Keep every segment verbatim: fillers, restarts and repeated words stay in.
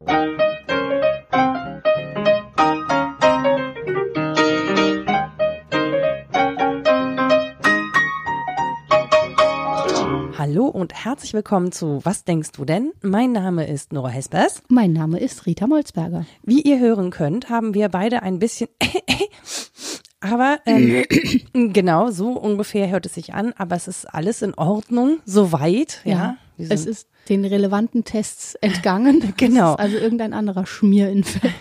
Hallo und herzlich willkommen zu Was denkst du denn? Mein Name ist Nora Hespers. Mein Name ist Rita Molzberger. Wie ihr hören könnt, haben wir beide ein bisschen, aber ähm, genau so ungefähr hört es sich an, aber es ist alles in Ordnung, soweit. Ja, ja es ist den relevanten Tests entgangen. Genau. Also irgendein anderer Schmierinfekt.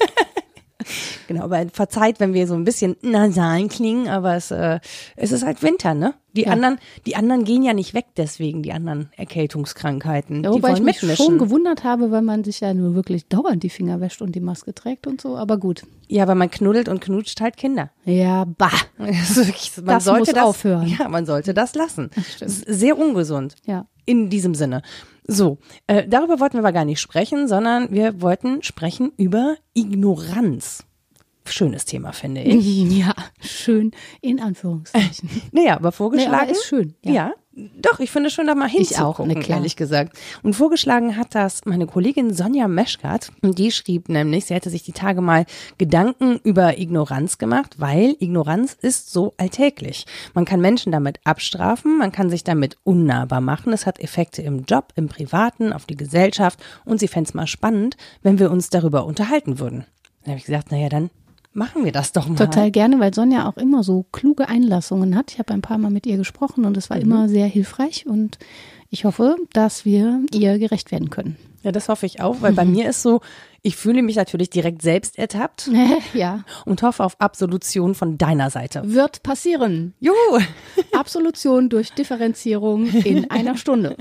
Genau, aber verzeiht, wenn wir so ein bisschen nasal klingen, aber es, äh, es ist halt Winter, ne? Die ja. anderen, die anderen gehen ja nicht weg deswegen, die anderen Erkältungskrankheiten. Ja, die wobei wollen ich mich mitmischen. schon gewundert habe, weil man sich ja nur wirklich dauernd die Finger wäscht und die Maske trägt und so, aber gut. Ja, aber man knuddelt und knutscht halt Kinder. Ja, bah. Das, wirklich, man das sollte muss das aufhören. Ja, man sollte das lassen. Das stimmt. Das ist sehr ungesund. Ja. In diesem Sinne. So, äh, darüber wollten wir aber gar nicht sprechen, sondern wir wollten sprechen über Ignoranz. Schönes Thema, finde ich. Ja, schön in Anführungszeichen. Naja, aber vorgeschlagen. Nee, aber ist schön. Ja. ja, doch, ich finde schön, da mal hinzugucken, ich auch, ne, ehrlich gesagt. Und vorgeschlagen hat das meine Kollegin Sonja Meschkat. Und die schrieb nämlich, sie hätte sich die Tage mal Gedanken über Ignoranz gemacht, weil Ignoranz ist so alltäglich. Man kann Menschen damit abstrafen, man kann sich damit unnahbar machen. Es hat Effekte im Job, im Privaten, auf die Gesellschaft. Und sie fände es mal spannend, wenn wir uns darüber unterhalten würden. Dann habe ich gesagt, naja, dann machen wir das doch mal. Total gerne, weil Sonja auch immer so kluge Einlassungen hat. Ich habe ein paar Mal mit ihr gesprochen und es war mhm. immer sehr hilfreich und ich hoffe, dass wir ihr gerecht werden können. Ja, das hoffe ich auch, weil mhm. bei mir ist so, ich fühle mich natürlich direkt selbst ertappt ja. und hoffe auf Absolution von deiner Seite. Wird passieren. Juhu! Absolution durch Differenzierung in einer Stunde.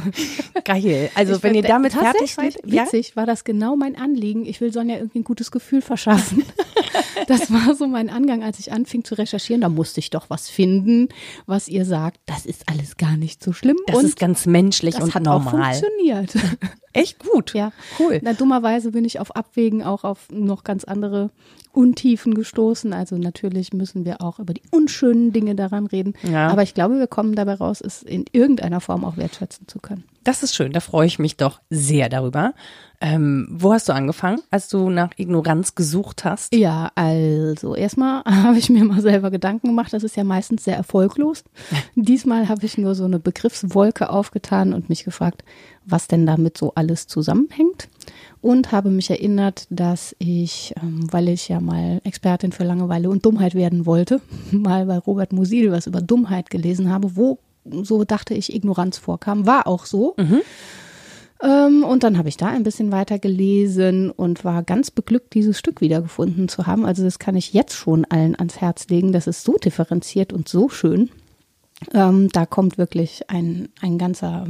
Geil. Also ich wenn ihr damit fertig seid. Witzig, ja? war das genau mein Anliegen. Ich will Sonja irgendwie ein gutes Gefühl verschaffen. Das war so mein Angang, als ich anfing zu recherchieren. Da musste ich doch was finden, was ihr sagt. Das ist alles gar nicht so schlimm. Das und ist ganz menschlich das und hat normal. Auch funktioniert. Echt gut. Ja, cool. Na, dummerweise bin ich auf Abwägen auch auf noch ganz andere Untiefen gestoßen. Also natürlich müssen wir auch über die unschönen Dinge daran reden. Ja. Aber ich glaube, wir kommen dabei raus, es in irgendeiner Form auch wertschätzen zu können. Das ist schön, da freue ich mich doch sehr darüber. Ähm, wo hast du angefangen, als du nach Ignoranz gesucht hast? Ja, also erstmal habe ich mir mal selber Gedanken gemacht. Das ist ja meistens sehr erfolglos. Diesmal habe ich nur so eine Begriffswolke aufgetan und mich gefragt, was denn damit so alles zusammenhängt. Und habe mich erinnert, dass ich, ähm, weil ich ja mal Expertin für Langeweile und Dummheit werden wollte, mal bei Robert Musil was über Dummheit gelesen habe, wo, so dachte ich, Ignoranz vorkam. War auch so. Mhm. Ähm, und dann habe ich da ein bisschen weiter gelesen und war ganz beglückt, dieses Stück wiedergefunden zu haben. Also das kann ich jetzt schon allen ans Herz legen. Das ist so differenziert und so schön. Ähm, da kommt wirklich ein, ein ganzer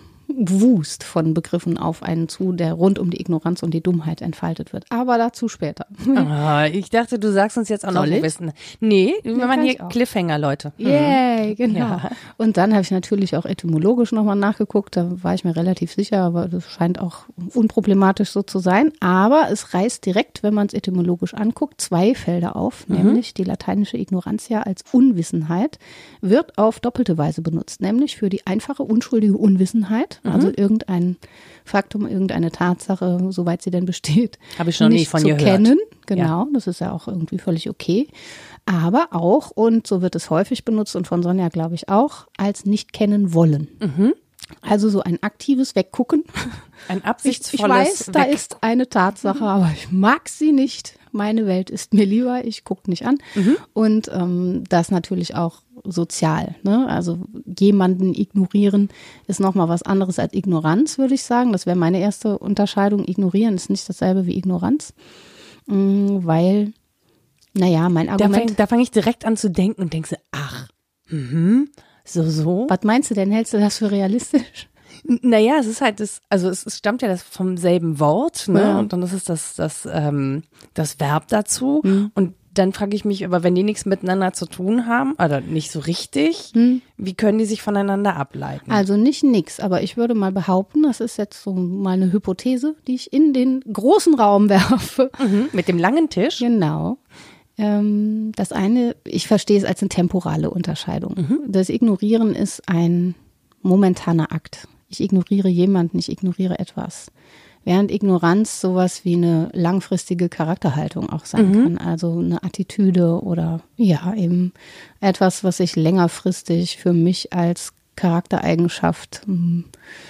Wust von Begriffen auf einen zu, der rund um die Ignoranz und die Dummheit entfaltet wird. Aber dazu später. Ah, ich dachte, du sagst uns jetzt auch Soll noch ich? Wissen. Nee, wir Ja, machen kann hier ich auch. Cliffhanger, Leute. Yay, genau. Ja. Und dann habe ich natürlich auch etymologisch nochmal nachgeguckt. Da war ich mir relativ sicher, aber das scheint auch unproblematisch so zu sein. Aber es reißt direkt, wenn man es etymologisch anguckt, zwei Felder auf. Mhm. Nämlich die lateinische Ignorantia als Unwissenheit wird auf doppelte Weise benutzt. Nämlich für die einfache, unschuldige Unwissenheit. Mhm. Also irgendein Faktum, irgendeine Tatsache, soweit sie denn besteht, Habe ich noch nie nicht von zu dir kennen. gehört. Genau, das ist ja auch irgendwie völlig okay. Aber auch, und so wird es häufig benutzt und von Sonja glaube ich auch, als nicht kennen wollen. Mhm. Also so ein aktives Weggucken. Ein Ich, absichtsvolles ich weiß, da Weg- ist eine Tatsache, aber ich mag sie nicht. Meine Welt ist mir lieber, ich gucke nicht an. Mhm. Und ähm, das natürlich auch sozial. Ne? Also jemanden ignorieren ist nochmal was anderes als Ignoranz, würde ich sagen. Das wäre meine erste Unterscheidung. Ignorieren ist nicht dasselbe wie Ignoranz. Mhm, weil, naja, mein Da Argument... fange da fang ich direkt an zu denken und denke, ach, mhm, so, so. Was meinst du denn? Hältst du das für realistisch? Naja, es ist halt das, also es, es stammt ja das vom selben Wort, ne? Ja. Und dann ist es das, das, ähm, das Verb dazu. Mhm. Und dann frage ich mich, aber wenn die nichts miteinander zu tun haben, oder nicht so richtig, Mhm. wie können die sich voneinander ableiten? Also nicht nix, aber ich würde mal behaupten, das ist jetzt so mal eine Hypothese, die ich in den großen Raum werfe. Mhm, mit dem langen Tisch. Genau. Ähm, das eine, ich verstehe es als eine temporale Unterscheidung. Mhm. Das Ignorieren ist ein momentaner Akt. Ich ignoriere jemanden, ich ignoriere etwas. während Ignoranz sowas wie eine langfristige Charakterhaltung auch sein mhm. kann. Also eine Attitüde oder ja, eben etwas, was ich längerfristig für mich als Charaktereigenschaft mh,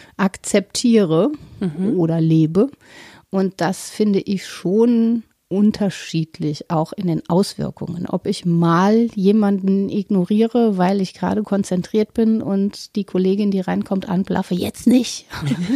akzeptiere mhm. oder lebe. Und das finde ich schon unterschiedlich, auch in den Auswirkungen. Ob ich mal jemanden ignoriere, weil ich gerade konzentriert bin und die Kollegin, die reinkommt, anblaffe, jetzt nicht.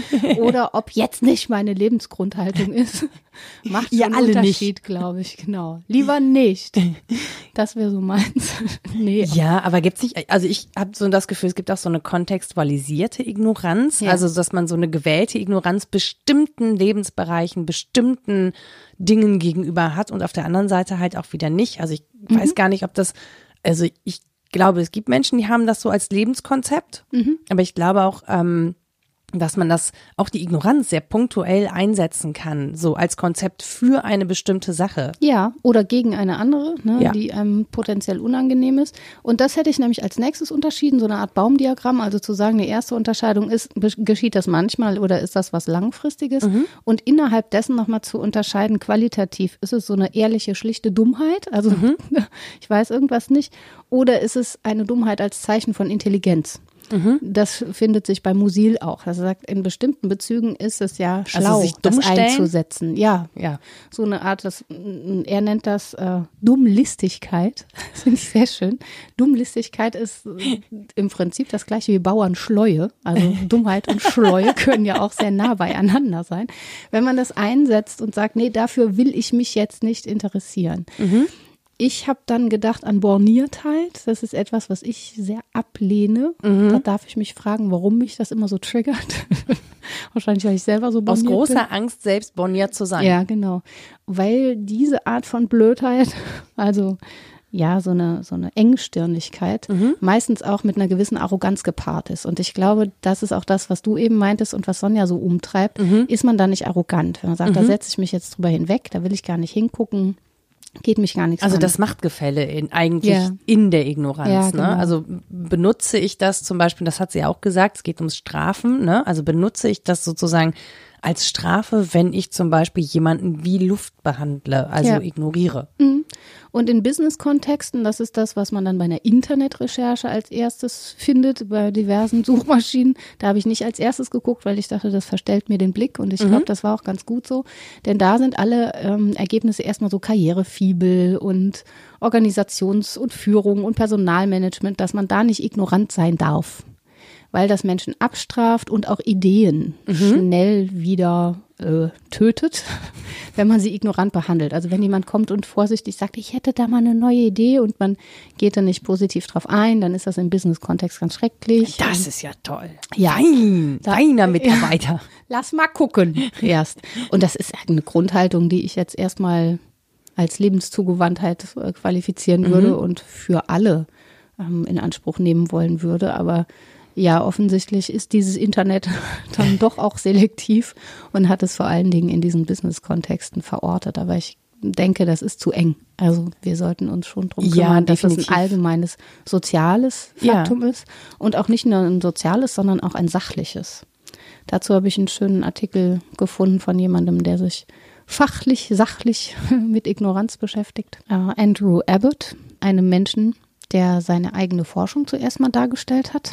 Oder ob jetzt nicht meine Lebensgrundhaltung ist. Macht schon ja, einen alle Unterschied, glaube ich, genau. Lieber nicht. Das wäre so meins. Nee. Ja, aber gibt's nicht, also ich habe so das Gefühl, es gibt auch so eine kontextualisierte Ignoranz, ja. also dass man so eine gewählte Ignoranz bestimmten Lebensbereichen, bestimmten Dingen gegenüber hat und auf der anderen Seite halt auch wieder nicht. Also ich mhm. weiß gar nicht, ob das, also ich glaube, es gibt Menschen, die haben das so als Lebenskonzept, mhm. aber ich glaube auch, ähm, dass man das, auch die Ignoranz sehr punktuell einsetzen kann, so als Konzept für eine bestimmte Sache. Ja, oder gegen eine andere, ne, ja. die einem potenziell unangenehm ist. Und das hätte ich nämlich als nächstes unterschieden, so eine Art Baumdiagramm, also zu sagen, die erste Unterscheidung ist, geschieht das manchmal oder ist das was Langfristiges? Mhm. Und innerhalb dessen nochmal zu unterscheiden, qualitativ, ist es so eine ehrliche, schlichte Dummheit, also mhm. ich weiß irgendwas nicht, oder ist es eine Dummheit als Zeichen von Intelligenz? Mhm. Das findet sich bei Musil auch. Er sagt, in bestimmten Bezügen ist es ja schlau, also das einzusetzen. Ja, ja, so eine Art, das, er nennt das äh, Dummlistigkeit. Das finde ich sehr schön. Dummlistigkeit ist im Prinzip das gleiche wie Bauernschleue. Also Dummheit und Schleue können ja auch sehr nah beieinander sein. Wenn man das einsetzt und sagt, nee, dafür will ich mich jetzt nicht interessieren. Mhm. Ich habe dann gedacht an Borniertheit. Das ist etwas, was ich sehr ablehne. Mhm. Da darf ich mich fragen, warum mich das immer so triggert. Wahrscheinlich, weil ich selber so borniert bin. Aus großer Angst, selbst borniert zu sein. Ja, genau. Weil diese Art von Blödheit, also ja, so eine, so eine Engstirnigkeit, mhm. meistens auch mit einer gewissen Arroganz gepaart ist. Und ich glaube, das ist auch das, was du eben meintest und was Sonja so umtreibt. Mhm. Ist man da nicht arrogant? Wenn man sagt, mhm. da setze ich mich jetzt drüber hinweg, da will ich gar nicht hingucken. Geht mich gar nichts Also an. das Machtgefälle in, eigentlich ja. in der Ignoranz. Ja, genau. Ne? Also benutze ich das zum Beispiel, das hat sie ja auch gesagt, es geht ums Strafen, ne? Also benutze ich das sozusagen als Strafe, wenn ich zum Beispiel jemanden wie Luft behandle, also ja. ignoriere. Mhm. Und in Business-Kontexten, das ist das, was man dann bei einer Internetrecherche als erstes findet, bei diversen Suchmaschinen. Da habe ich nicht als erstes geguckt, weil ich dachte, das verstellt mir den Blick. Und ich mhm. glaube, das war auch ganz gut so. Denn da sind alle ähm, Ergebnisse erstmal so Karrierefibel und Organisations- und Führung und Personalmanagement, dass man da nicht ignorant sein darf. Weil das Menschen abstraft und auch Ideen mhm. schnell wieder äh, tötet, wenn man sie ignorant behandelt. Also wenn jemand kommt und vorsichtig sagt, ich hätte da mal eine neue Idee und man geht dann nicht positiv drauf ein, dann ist das im Business-Kontext ganz schrecklich. Das ist ja toll. Ja. Fein, feiner Mitarbeiter. Ja. Lass mal gucken erst. Und das ist eine Grundhaltung, die ich jetzt erstmal als Lebenszugewandtheit qualifizieren mhm. würde und für alle ähm, in Anspruch nehmen wollen würde, aber ja, offensichtlich ist dieses Internet dann doch auch selektiv und hat es vor allen Dingen in diesen Business-Kontexten verortet. Aber ich denke, das ist zu eng. Also wir sollten uns schon drum kümmern, ja, dass es ein allgemeines soziales Faktum ja. ist und auch nicht nur ein soziales, sondern auch ein sachliches. Dazu habe ich einen schönen Artikel gefunden von jemandem, der sich fachlich, sachlich mit Ignoranz beschäftigt. Uh, Andrew Abbott, einem Menschen, der seine eigene Forschung zuerst mal dargestellt hat,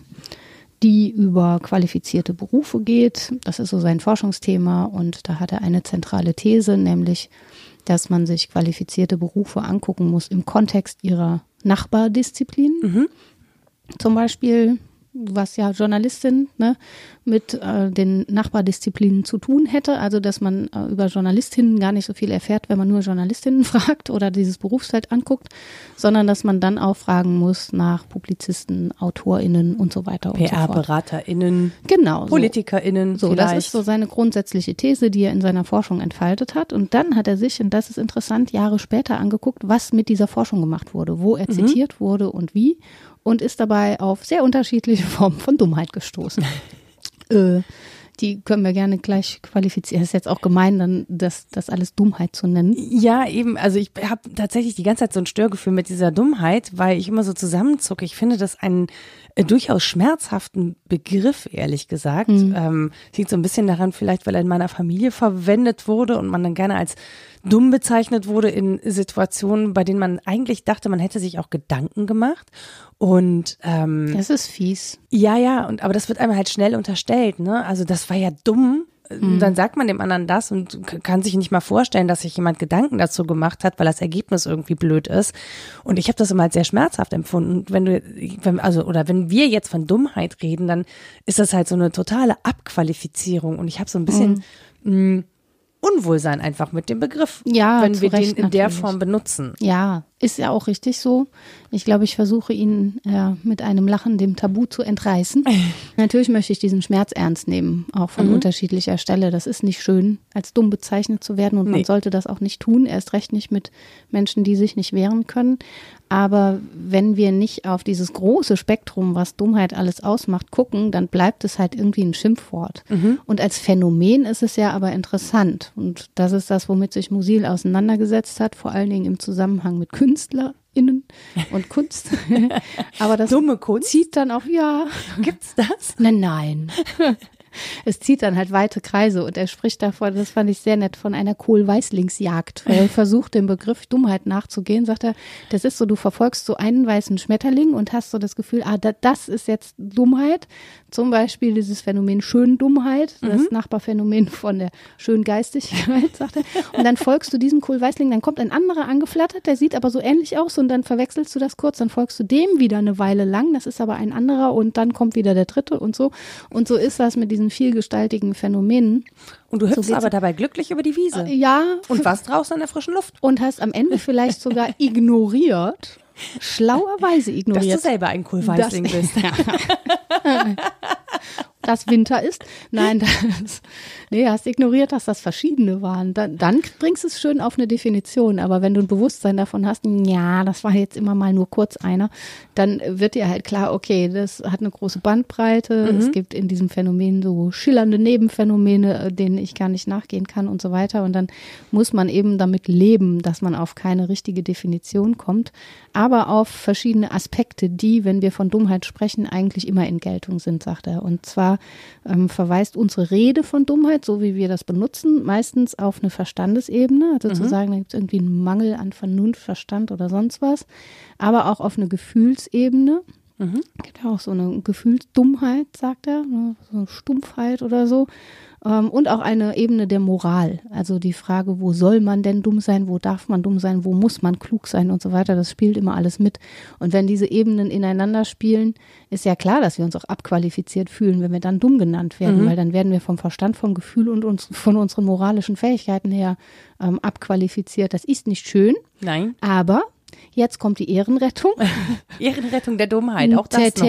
die über qualifizierte Berufe geht. Das ist so sein Forschungsthema und da hat er eine zentrale These, nämlich, dass man sich qualifizierte Berufe angucken muss im Kontext ihrer Nachbardisziplinen. Mhm. Zum Beispiel, was ja Journalistin ne, mit äh, den Nachbardisziplinen zu tun hätte, also dass man äh, über Journalistinnen gar nicht so viel erfährt, wenn man nur Journalistinnen fragt oder dieses Berufsfeld anguckt, sondern dass man dann auch fragen muss nach Publizisten, AutorInnen und so weiter und P so fort. P R-BeraterInnen, genau, PolitikerInnen so. So, das ist so seine grundsätzliche These, die er in seiner Forschung entfaltet hat. Und dann hat er sich, und das ist interessant, Jahre später angeguckt, was mit dieser Forschung gemacht wurde, wo er mhm. zitiert wurde und wie. Und ist dabei auf sehr unterschiedliche Formen von Dummheit gestoßen. äh, Die können wir gerne gleich qualifizieren. Das ist jetzt auch gemein, dann das, das alles Dummheit zu nennen. Ja, eben. Also ich habe tatsächlich die ganze Zeit so ein Störgefühl mit dieser Dummheit, weil ich immer so zusammenzucke. Ich finde das einen äh, durchaus schmerzhaften Begriff, ehrlich gesagt. Mhm. Ähm, liegt so ein bisschen daran, vielleicht, weil er in meiner Familie verwendet wurde und man dann gerne als dumm bezeichnet wurde in Situationen, bei denen man eigentlich dachte, man hätte sich auch Gedanken gemacht. Und ähm, das ist fies. Ja, ja, und aber das wird einem halt schnell unterstellt, ne? Also das war ja dumm. Mhm. Dann sagt man dem anderen das und kann sich nicht mal vorstellen, dass sich jemand Gedanken dazu gemacht hat, weil das Ergebnis irgendwie blöd ist. Und ich habe das immer als sehr schmerzhaft empfunden. Wenn du, wenn, also oder wenn wir jetzt von Dummheit reden, dann ist das halt so eine totale Abqualifizierung. Und ich habe so ein bisschen mhm. mh, Unwohlsein einfach mit dem Begriff, ja, wenn wir Recht den in der natürlich. Form benutzen. Ja, ist ja auch richtig so. Ich glaube, ich versuche ihn äh, mit einem Lachen dem Tabu zu entreißen. Natürlich möchte ich diesen Schmerz ernst nehmen, auch von mhm. unterschiedlicher Stelle. Das ist nicht schön, als dumm bezeichnet zu werden und nee. man sollte das auch nicht tun, erst recht nicht mit Menschen, die sich nicht wehren können. Aber wenn wir nicht auf dieses große Spektrum, was Dummheit alles ausmacht, gucken, dann bleibt es halt irgendwie ein Schimpfwort. Mhm. Und als Phänomen ist es ja aber interessant. Und das ist das, womit sich Musil auseinandergesetzt hat, vor allen Dingen im Zusammenhang mit KünstlerInnen und Kunst. Aber das dumme Kunst zieht dann auch, ja. Gibt's das? Nein, nein. Es zieht dann halt weite Kreise und er spricht davon, das fand ich sehr nett, von einer Kohl-Weißlingsjagd. Weil er versucht, dem Begriff Dummheit nachzugehen, sagt er, das ist so, du verfolgst so einen weißen Schmetterling und hast so das Gefühl, ah, da, das ist jetzt Dummheit. Zum Beispiel dieses Phänomen Schöndummheit, das mhm. Nachbarphänomen von der Schöngeistigkeit, sagt er. Und dann folgst du diesem Kohl-Weißling, dann kommt ein anderer angeflattert, der sieht aber so ähnlich aus und dann verwechselst du das kurz, dann folgst du dem wieder eine Weile lang, das ist aber ein anderer und dann kommt wieder der dritte und so. Und so ist das mit diesen vielgestaltigen Phänomenen. Und du hüpfst so aber dabei glücklich über die Wiese. Ja. Und warst draußen in der frischen Luft. Und hast am Ende vielleicht sogar ignoriert, schlauerweise ignoriert. Dass du selber ein Kohl-Weißling bist. Dass Winter ist. Nein, das, nee, hast ignoriert, dass das verschiedene waren. Dann, dann bringst du es schön auf eine Definition. Aber wenn du ein Bewusstsein davon hast, ja, das war jetzt immer mal nur kurz einer, dann wird dir halt klar, okay, das hat eine große Bandbreite. Mhm. Es gibt in diesem Phänomen so schillernde Nebenphänomene, denen ich gar nicht nachgehen kann und so weiter. Und dann muss man eben damit leben, dass man auf keine richtige Definition kommt, aber auf verschiedene Aspekte, die, wenn wir von Dummheit sprechen, eigentlich immer in Geltung sind, sagt er. Und zwar ähm, verweist unsere Rede von Dummheit, so wie wir das benutzen, meistens auf eine Verstandesebene, also mhm. zu sagen, da gibt es irgendwie einen Mangel an Vernunft, Verstand oder sonst was, aber auch auf eine Gefühlsebene. Mhm. Es gibt ja auch so eine Gefühlsdummheit, sagt er, so eine Stumpfheit oder so. Und auch eine Ebene der Moral, also die Frage, wo soll man denn dumm sein, wo darf man dumm sein, wo muss man klug sein und so weiter, das spielt immer alles mit. Und wenn diese Ebenen ineinander spielen, ist ja klar, dass wir uns auch abqualifiziert fühlen, wenn wir dann dumm genannt werden, mhm. weil dann werden wir vom Verstand, vom Gefühl und uns, von unseren moralischen Fähigkeiten her ähm, abqualifiziert. Das ist nicht schön, nein, aber jetzt kommt die Ehrenrettung. Ehrenrettung der Dummheit, auch das noch.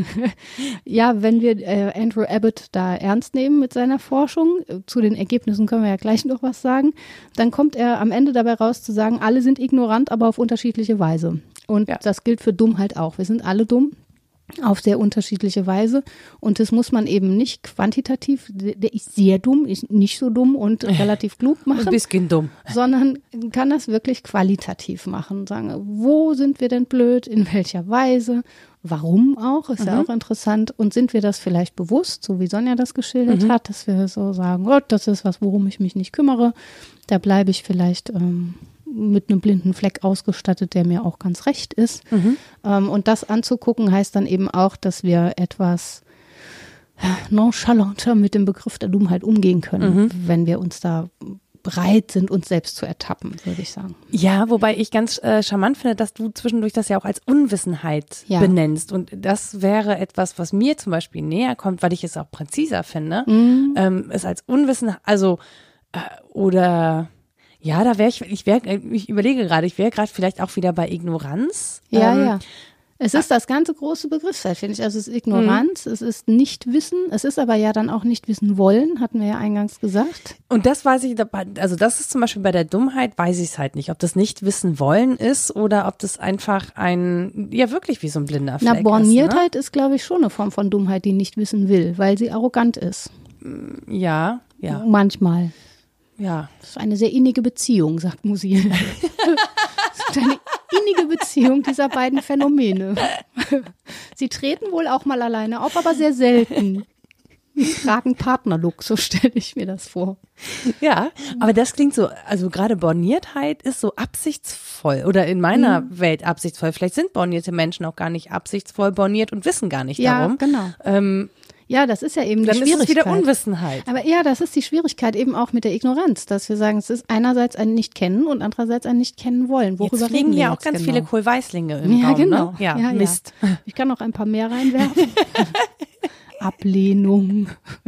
Ja, wenn wir äh, Andrew Abbott da ernst nehmen mit seiner Forschung, zu den Ergebnissen können wir ja gleich noch was sagen, dann kommt er am Ende dabei raus zu sagen, alle sind ignorant, aber auf unterschiedliche Weise. Und ja. das gilt für Dummheit auch. Wir sind alle dumm. Auf sehr unterschiedliche Weise. Und das muss man eben nicht quantitativ, der ist sehr dumm, ist nicht so dumm und relativ klug machen. Ein bisschen dumm. Sondern kann das wirklich qualitativ machen. Sagen, wo sind wir denn blöd, in welcher Weise, warum auch, ist mhm. ja auch interessant. Und sind wir das vielleicht bewusst, so wie Sonja das geschildert mhm. hat, dass wir so sagen, oh, das ist was, worum ich mich nicht kümmere. Da bleibe ich vielleicht ähm, mit einem blinden Fleck ausgestattet, der mir auch ganz recht ist. Mhm. Ähm, und das anzugucken heißt dann eben auch, dass wir etwas nonchalanter mit dem Begriff der Dummheit umgehen können, mhm. wenn wir uns da bereit sind, uns selbst zu ertappen, würde ich sagen. Ja, wobei ich ganz äh, charmant finde, dass du zwischendurch das ja auch als Unwissenheit ja. benennst. Und das wäre etwas, was mir zum Beispiel näher kommt, weil ich es auch präziser finde. Mhm. Ähm, es als Unwissenheit, also äh, oder ja, da wäre ich, ich wäre, ich überlege gerade, ich wäre gerade vielleicht auch wieder bei Ignoranz. Ja, ähm, ja. Es ist das ganze große Begriffsfeld, finde ich. Also es ist Ignoranz, mhm. es ist Nichtwissen, es ist aber ja dann auch nicht wissen wollen, hatten wir ja eingangs gesagt. Und das weiß ich, also das ist zum Beispiel bei der Dummheit, weiß ich es halt nicht, ob das nicht wissen wollen ist oder ob das einfach ein, ja wirklich wie so ein blinder Fleck ist. Na, Borniertheit ist, ne? ist glaube ich, schon eine Form von Dummheit, die nicht wissen will, weil sie arrogant ist. Ja, ja. Manchmal. Ja. Das ist eine sehr innige Beziehung, sagt Musil. Das ist eine innige Beziehung dieser beiden Phänomene. Sie treten wohl auch mal alleine auf, aber sehr selten. Sie tragen Partnerlook, so stelle ich mir das vor. Ja, aber das klingt so, also gerade Borniertheit ist so absichtsvoll oder in meiner mhm. Welt absichtsvoll. Vielleicht sind bornierte Menschen auch gar nicht absichtsvoll borniert und wissen gar nicht ja, darum. Genau. Ähm, Ja, das ist ja eben Dann die Schwierigkeit. Dann ist es wieder Unwissenheit. Aber ja, das ist die Schwierigkeit eben auch mit der Ignoranz, dass wir sagen, es ist einerseits ein Nicht-Kennen und andererseits ein Nicht-Kennen wollen. Worüber jetzt fliegen reden wir ja auch jetzt ganz genau? viele Kohlweißlinge im ja, Raum, genau. ne? Ja, ja, Mist. Ja. Ich kann noch ein paar mehr reinwerfen. Ablehnung.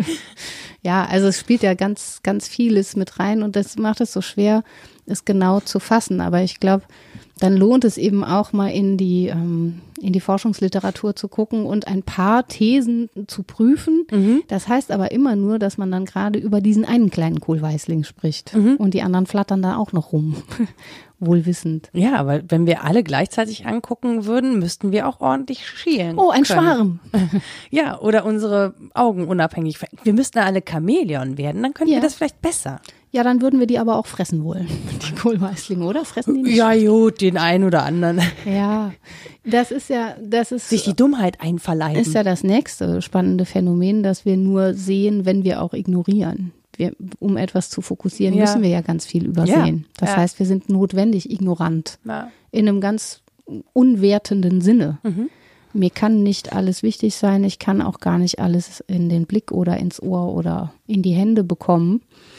Ja, also es spielt ja ganz, ganz vieles mit rein und das macht es so schwer, es genau zu fassen. Aber ich glaube, dann lohnt es eben auch mal in die, ähm, in die Forschungsliteratur zu gucken und ein paar Thesen zu prüfen. Mhm. Das heißt aber immer nur, dass man dann gerade über diesen einen kleinen Kohlweißling spricht. Mhm. Und die anderen flattern da auch noch rum. Wohlwissend. Ja, aber wenn wir alle gleichzeitig angucken würden, müssten wir auch ordentlich schielen. Oh, ein können. Schwarm. Ja, oder unsere Augen unabhängig. Wir müssten alle Chamäleon werden, dann könnten ja. wir das vielleicht besser. Ja, dann würden wir die aber auch fressen wollen, die Kohlweißlinge, oder? Fressen die nicht? Ja, gut, den einen oder anderen. Ja, das ist ja, das ist. Sich die Dummheit einverleiben. Ist ja das nächste spannende Phänomen, dass wir nur sehen, wenn wir auch ignorieren. Wir, um etwas zu fokussieren, ja. müssen wir ja ganz viel übersehen. Ja. Das ja. heißt, wir sind notwendig ignorant. Ja. In einem ganz unwertenden Sinne. Mhm. Mir kann nicht alles wichtig sein. Ich kann auch gar nicht alles in den Blick oder ins Ohr oder in die Hände bekommen.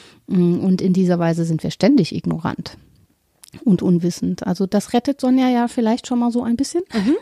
Und in dieser Weise sind wir ständig ignorant und unwissend. Also das rettet Sonja ja vielleicht schon mal so ein bisschen. Mhm.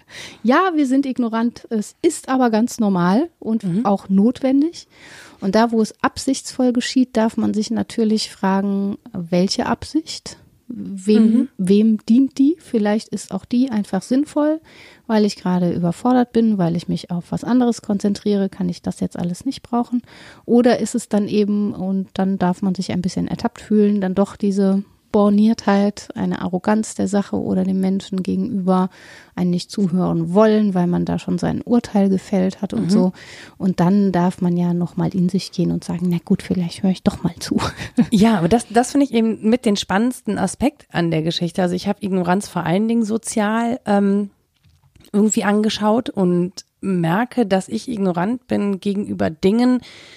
Ja, wir sind ignorant. Es ist aber ganz normal und mhm. auch notwendig. Und da, wo es absichtsvoll geschieht, darf man sich natürlich fragen, welche Absicht? Wem, mhm. wem dient die? Vielleicht ist auch die einfach sinnvoll, weil ich gerade überfordert bin, weil ich mich auf was anderes konzentriere, kann ich das jetzt alles nicht brauchen. Oder ist es dann eben, und dann darf man sich ein bisschen ertappt fühlen, dann doch diese Borniertheit, eine Arroganz der Sache oder dem Menschen gegenüber, ein nicht zuhören wollen, weil man da schon sein Urteil gefällt hat und mhm. so. Und dann darf man ja nochmal in sich gehen und sagen, na gut, vielleicht höre ich doch mal zu. Ja, aber das, das finde ich eben mit den spannendsten Aspekt an der Geschichte. Also ich habe Ignoranz vor allen Dingen sozial ähm, irgendwie angeschaut und merke, dass ich ignorant bin gegenüber Dingen,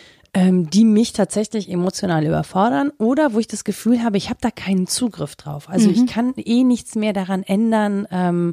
die mich tatsächlich emotional überfordern oder wo ich das Gefühl habe, ich habe da keinen Zugriff drauf. Also mhm. ich kann eh nichts mehr daran ändern ähm,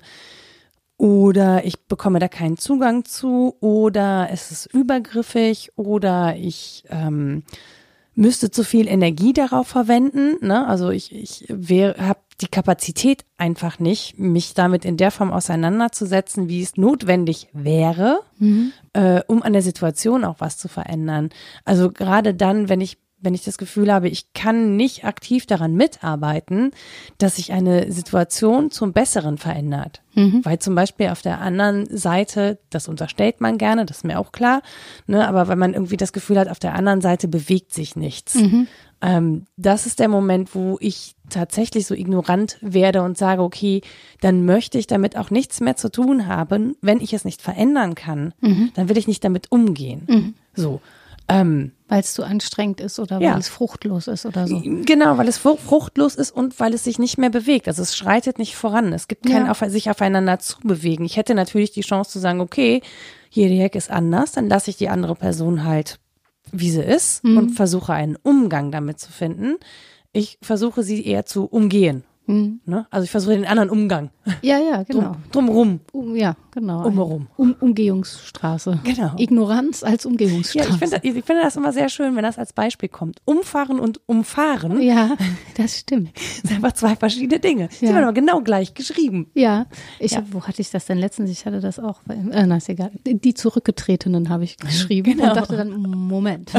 oder ich bekomme da keinen Zugang zu oder es ist übergriffig oder ich ähm, müsste zu viel Energie darauf verwenden. Ne? Also ich, ich habe die Kapazität einfach nicht, mich damit in der Form auseinanderzusetzen, wie es notwendig wäre, mhm. äh, um an der Situation auch was zu verändern. Also gerade dann, wenn ich wenn ich das Gefühl habe, ich kann nicht aktiv daran mitarbeiten, dass sich eine Situation zum Besseren verändert. Mhm. Weil zum Beispiel auf der anderen Seite, das unterstellt man gerne, das ist mir auch klar, ne, aber wenn man irgendwie das Gefühl hat, auf der anderen Seite bewegt sich nichts. Mhm. Ähm, das ist der Moment, wo ich tatsächlich so ignorant werde und sage, okay, dann möchte ich damit auch nichts mehr zu tun haben. Wenn ich es nicht verändern kann, mhm. dann will ich nicht damit umgehen. Mhm. So. Ähm, weil es zu anstrengend ist oder ja. weil es fruchtlos ist oder so. Genau, weil es fruchtlos ist und weil es sich nicht mehr bewegt. Also es schreitet nicht voran. Es gibt kein ja. auf, sich aufeinander zu bewegen. Ich hätte natürlich die Chance zu sagen, okay, hier die Heck ist anders, dann lasse ich die andere Person halt, wie sie ist mhm. und versuche einen Umgang damit zu finden. Ich versuche sie eher zu umgehen. Mhm. Ne? Also ich versuche den anderen Umgang. Ja, ja, genau. Drum, drumrum. Um, ja, genau. Umherum. Um, Umgehungsstraße. Genau. Ignoranz als Umgehungsstraße. Ja, ich finde ich finde das immer sehr schön, wenn das als Beispiel kommt. Umfahren und umfahren. Ja, das stimmt. Das sind einfach zwei verschiedene Dinge. Die ja. werden aber genau gleich geschrieben. Ja, ich, ja. wo hatte ich das denn letztens? Ich hatte das auch, bei, äh, na ist egal. Die Zurückgetretenen habe ich geschrieben genau. und dachte dann, Moment,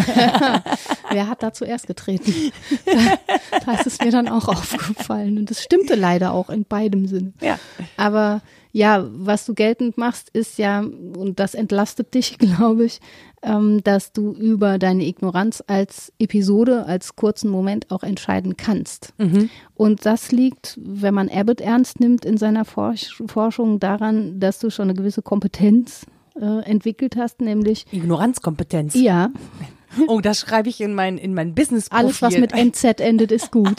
wer hat da zuerst getreten? Da, da ist es mir dann auch aufgefallen und das stimmte leider auch in beidem Sinne. Ja. Aber ja, was du geltend machst, ist ja, und das entlastet dich, glaube ich, ähm, dass du über deine Ignoranz als Episode, als kurzen Moment auch entscheiden kannst. Mhm. Und das liegt, wenn man Abbott ernst nimmt in seiner Forsch- Forschung, daran, dass du schon eine gewisse Kompetenz äh, entwickelt hast, nämlich Ignoranzkompetenz. Ja. Oh, das schreibe ich in mein, in mein Business-Profil. Alles, was mit N Z endet, ist gut.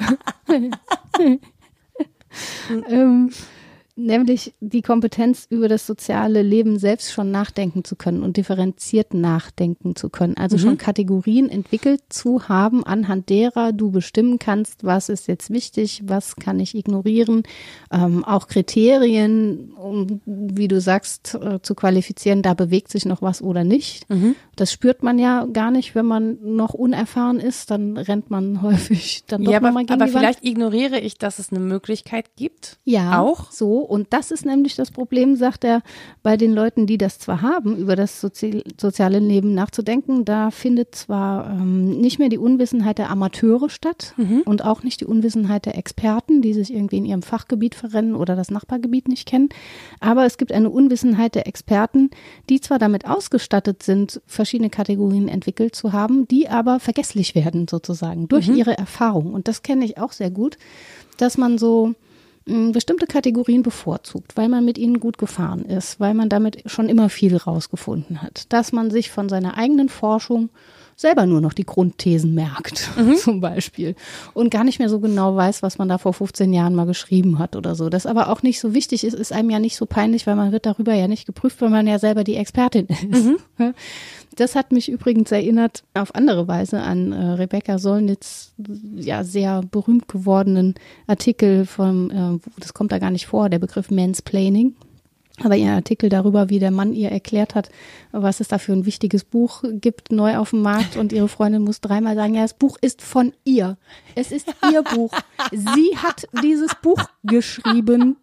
ähm, nämlich die Kompetenz, über das soziale Leben selbst schon nachdenken zu können und differenziert nachdenken zu können. Also mhm. schon Kategorien entwickelt zu haben, anhand derer du bestimmen kannst, was ist jetzt wichtig, was kann ich ignorieren. Ähm, auch Kriterien, um, wie du sagst, äh, zu qualifizieren, da bewegt sich noch was oder nicht. Mhm. Das spürt man ja gar nicht, wenn man noch unerfahren ist. Dann rennt man häufig dann doch ja, nochmal gegen aber die Wand. Aber vielleicht ignoriere ich, dass es eine Möglichkeit gibt. Ja, auch so. Und das ist nämlich das Problem, sagt er, bei den Leuten, die das zwar haben, über das Sozi- soziale Leben nachzudenken, da findet zwar ähm, nicht mehr die Unwissenheit der Amateure statt mhm. und auch nicht die Unwissenheit der Experten, die sich irgendwie in ihrem Fachgebiet verrennen oder das Nachbargebiet nicht kennen, aber es gibt eine Unwissenheit der Experten, die zwar damit ausgestattet sind, verschiedene Kategorien entwickelt zu haben, die aber vergesslich werden sozusagen durch mhm. ihre Erfahrung. Und das kenne ich auch sehr gut, dass man so bestimmte Kategorien bevorzugt, weil man mit ihnen gut gefahren ist, weil man damit schon immer viel rausgefunden hat, dass man sich von seiner eigenen Forschung selber nur noch die Grundthesen merkt, mhm. zum Beispiel, und gar nicht mehr so genau weiß, was man da vor fünfzehn Jahren mal geschrieben hat oder so. Das aber auch nicht so wichtig ist, ist einem ja nicht so peinlich, weil man wird darüber ja nicht geprüft, weil man ja selber die Expertin ist. Mhm. Das hat mich übrigens erinnert auf andere Weise an äh, Rebecca Solnits ja sehr berühmt gewordenen Artikel vom, äh, das kommt da gar nicht vor, der Begriff Mansplaining. Aber ihr Artikel darüber, wie der Mann ihr erklärt hat, was es da für ein wichtiges Buch gibt, neu auf dem Markt, und ihre Freundin muss dreimal sagen, ja, das Buch ist von ihr. Es ist ihr Buch. Sie hat dieses Buch geschrieben,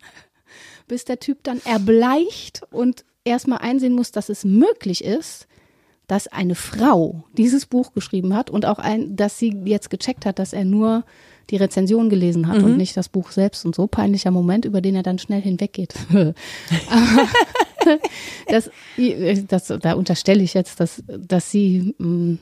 bis der Typ dann erbleicht und erstmal einsehen muss, dass es möglich ist, dass eine Frau dieses Buch geschrieben hat und auch ein, dass sie jetzt gecheckt hat, dass er nur die Rezension gelesen hat mhm. und nicht das Buch selbst, und so peinlicher Moment, über den er dann schnell hinweggeht. das, das, da unterstelle ich jetzt, dass, dass sie mh,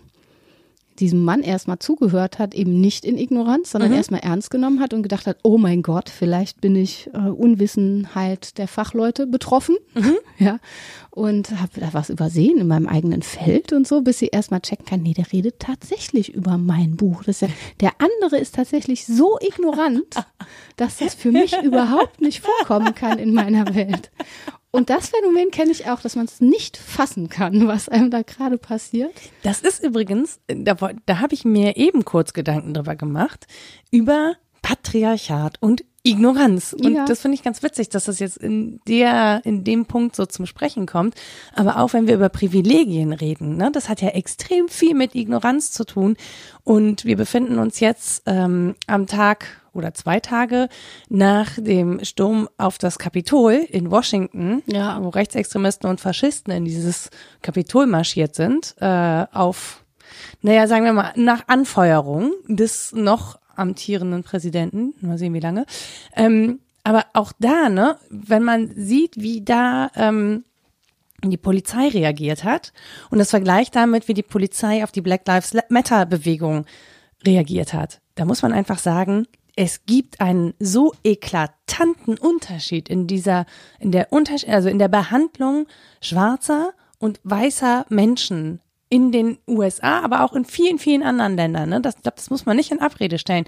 diesem Mann erstmal zugehört hat, eben nicht in Ignoranz, sondern mhm. erstmal ernst genommen hat und gedacht hat, oh mein Gott, vielleicht bin ich äh, Unwissenheit der Fachleute betroffen. Mhm. Ja, und habe da was übersehen in meinem eigenen Feld und so, bis sie erstmal checken kann, nee, der redet tatsächlich über mein Buch. Das ist ja, der andere ist tatsächlich so ignorant, dass das für mich überhaupt nicht vorkommen kann in meiner Welt. Und das Phänomen kenne ich auch, dass man es nicht fassen kann, was einem da gerade passiert. Das ist übrigens, da, da habe ich mir eben kurz Gedanken drüber gemacht, über Patriarchat und Ignoranz. Und ja. das finde ich ganz witzig, dass das jetzt in der, in dem Punkt so zum Sprechen kommt. Aber auch wenn wir über Privilegien reden, ne, das hat ja extrem viel mit Ignoranz zu tun. Und wir befinden uns jetzt ähm, am Tag oder zwei Tage nach dem Sturm auf das Kapitol in Washington, ja. wo Rechtsextremisten und Faschisten in dieses Kapitol marschiert sind, äh, auf, naja, sagen wir mal, nach Anfeuerung des noch amtierenden Präsidenten, mal sehen wie lange. Ähm, aber auch da, ne, wenn man sieht, wie da ähm, die Polizei reagiert hat und das vergleicht damit, wie die Polizei auf die Black Lives Matter Bewegung reagiert hat, da muss man einfach sagen, es gibt einen so eklatanten Unterschied in dieser, in der Unterschied, also in der Behandlung schwarzer und weißer Menschen in den U S A, aber auch in vielen, vielen anderen Ländern. Ne? Das, das muss man nicht in Abrede stellen.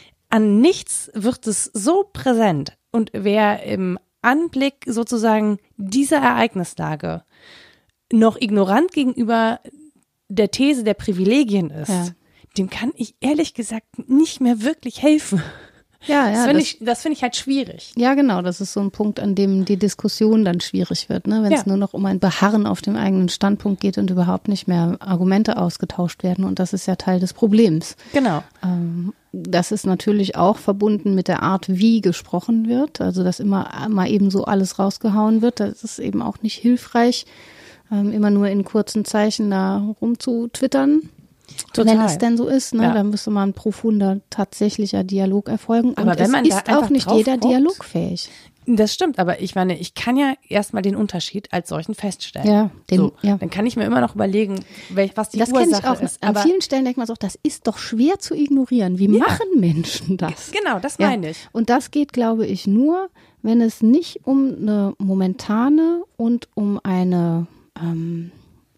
An nichts wird es so präsent. Und wer im Anblick sozusagen dieser Ereignislage noch ignorant gegenüber der These der Privilegien ist, ja. dem kann ich ehrlich gesagt nicht mehr wirklich helfen. Ja, ja. Das finde ich, das finde ich halt schwierig. Ja, genau. Das ist so ein Punkt, an dem die Diskussion dann schwierig wird, ne? Wenn es ja. nur noch um ein Beharren auf dem eigenen Standpunkt geht und überhaupt nicht mehr Argumente ausgetauscht werden. Und das ist ja Teil des Problems. Genau. Ähm, das ist natürlich auch verbunden mit der Art, wie gesprochen wird. Also, dass immer mal eben so alles rausgehauen wird. Das ist eben auch nicht hilfreich, ähm, immer nur in kurzen Zeichen da rumzutwittern. Total. Wenn es denn so ist, ne, ja. dann müsste mal ein profunder, tatsächlicher Dialog erfolgen. Und aber wenn man es ist da auch nicht jeder guckt, dialogfähig. Das stimmt, aber ich meine, ich kann ja erstmal den Unterschied als solchen feststellen. Ja, den, so, ja. Dann kann ich mir immer noch überlegen, was die das Ursache ich auch. ist. An aber vielen Stellen denkt man so, das ist doch schwer zu ignorieren. Wie ja. machen Menschen das? Genau, das ja. meine ich. Und das geht, glaube ich, nur, wenn es nicht um eine momentane und um eine ähm,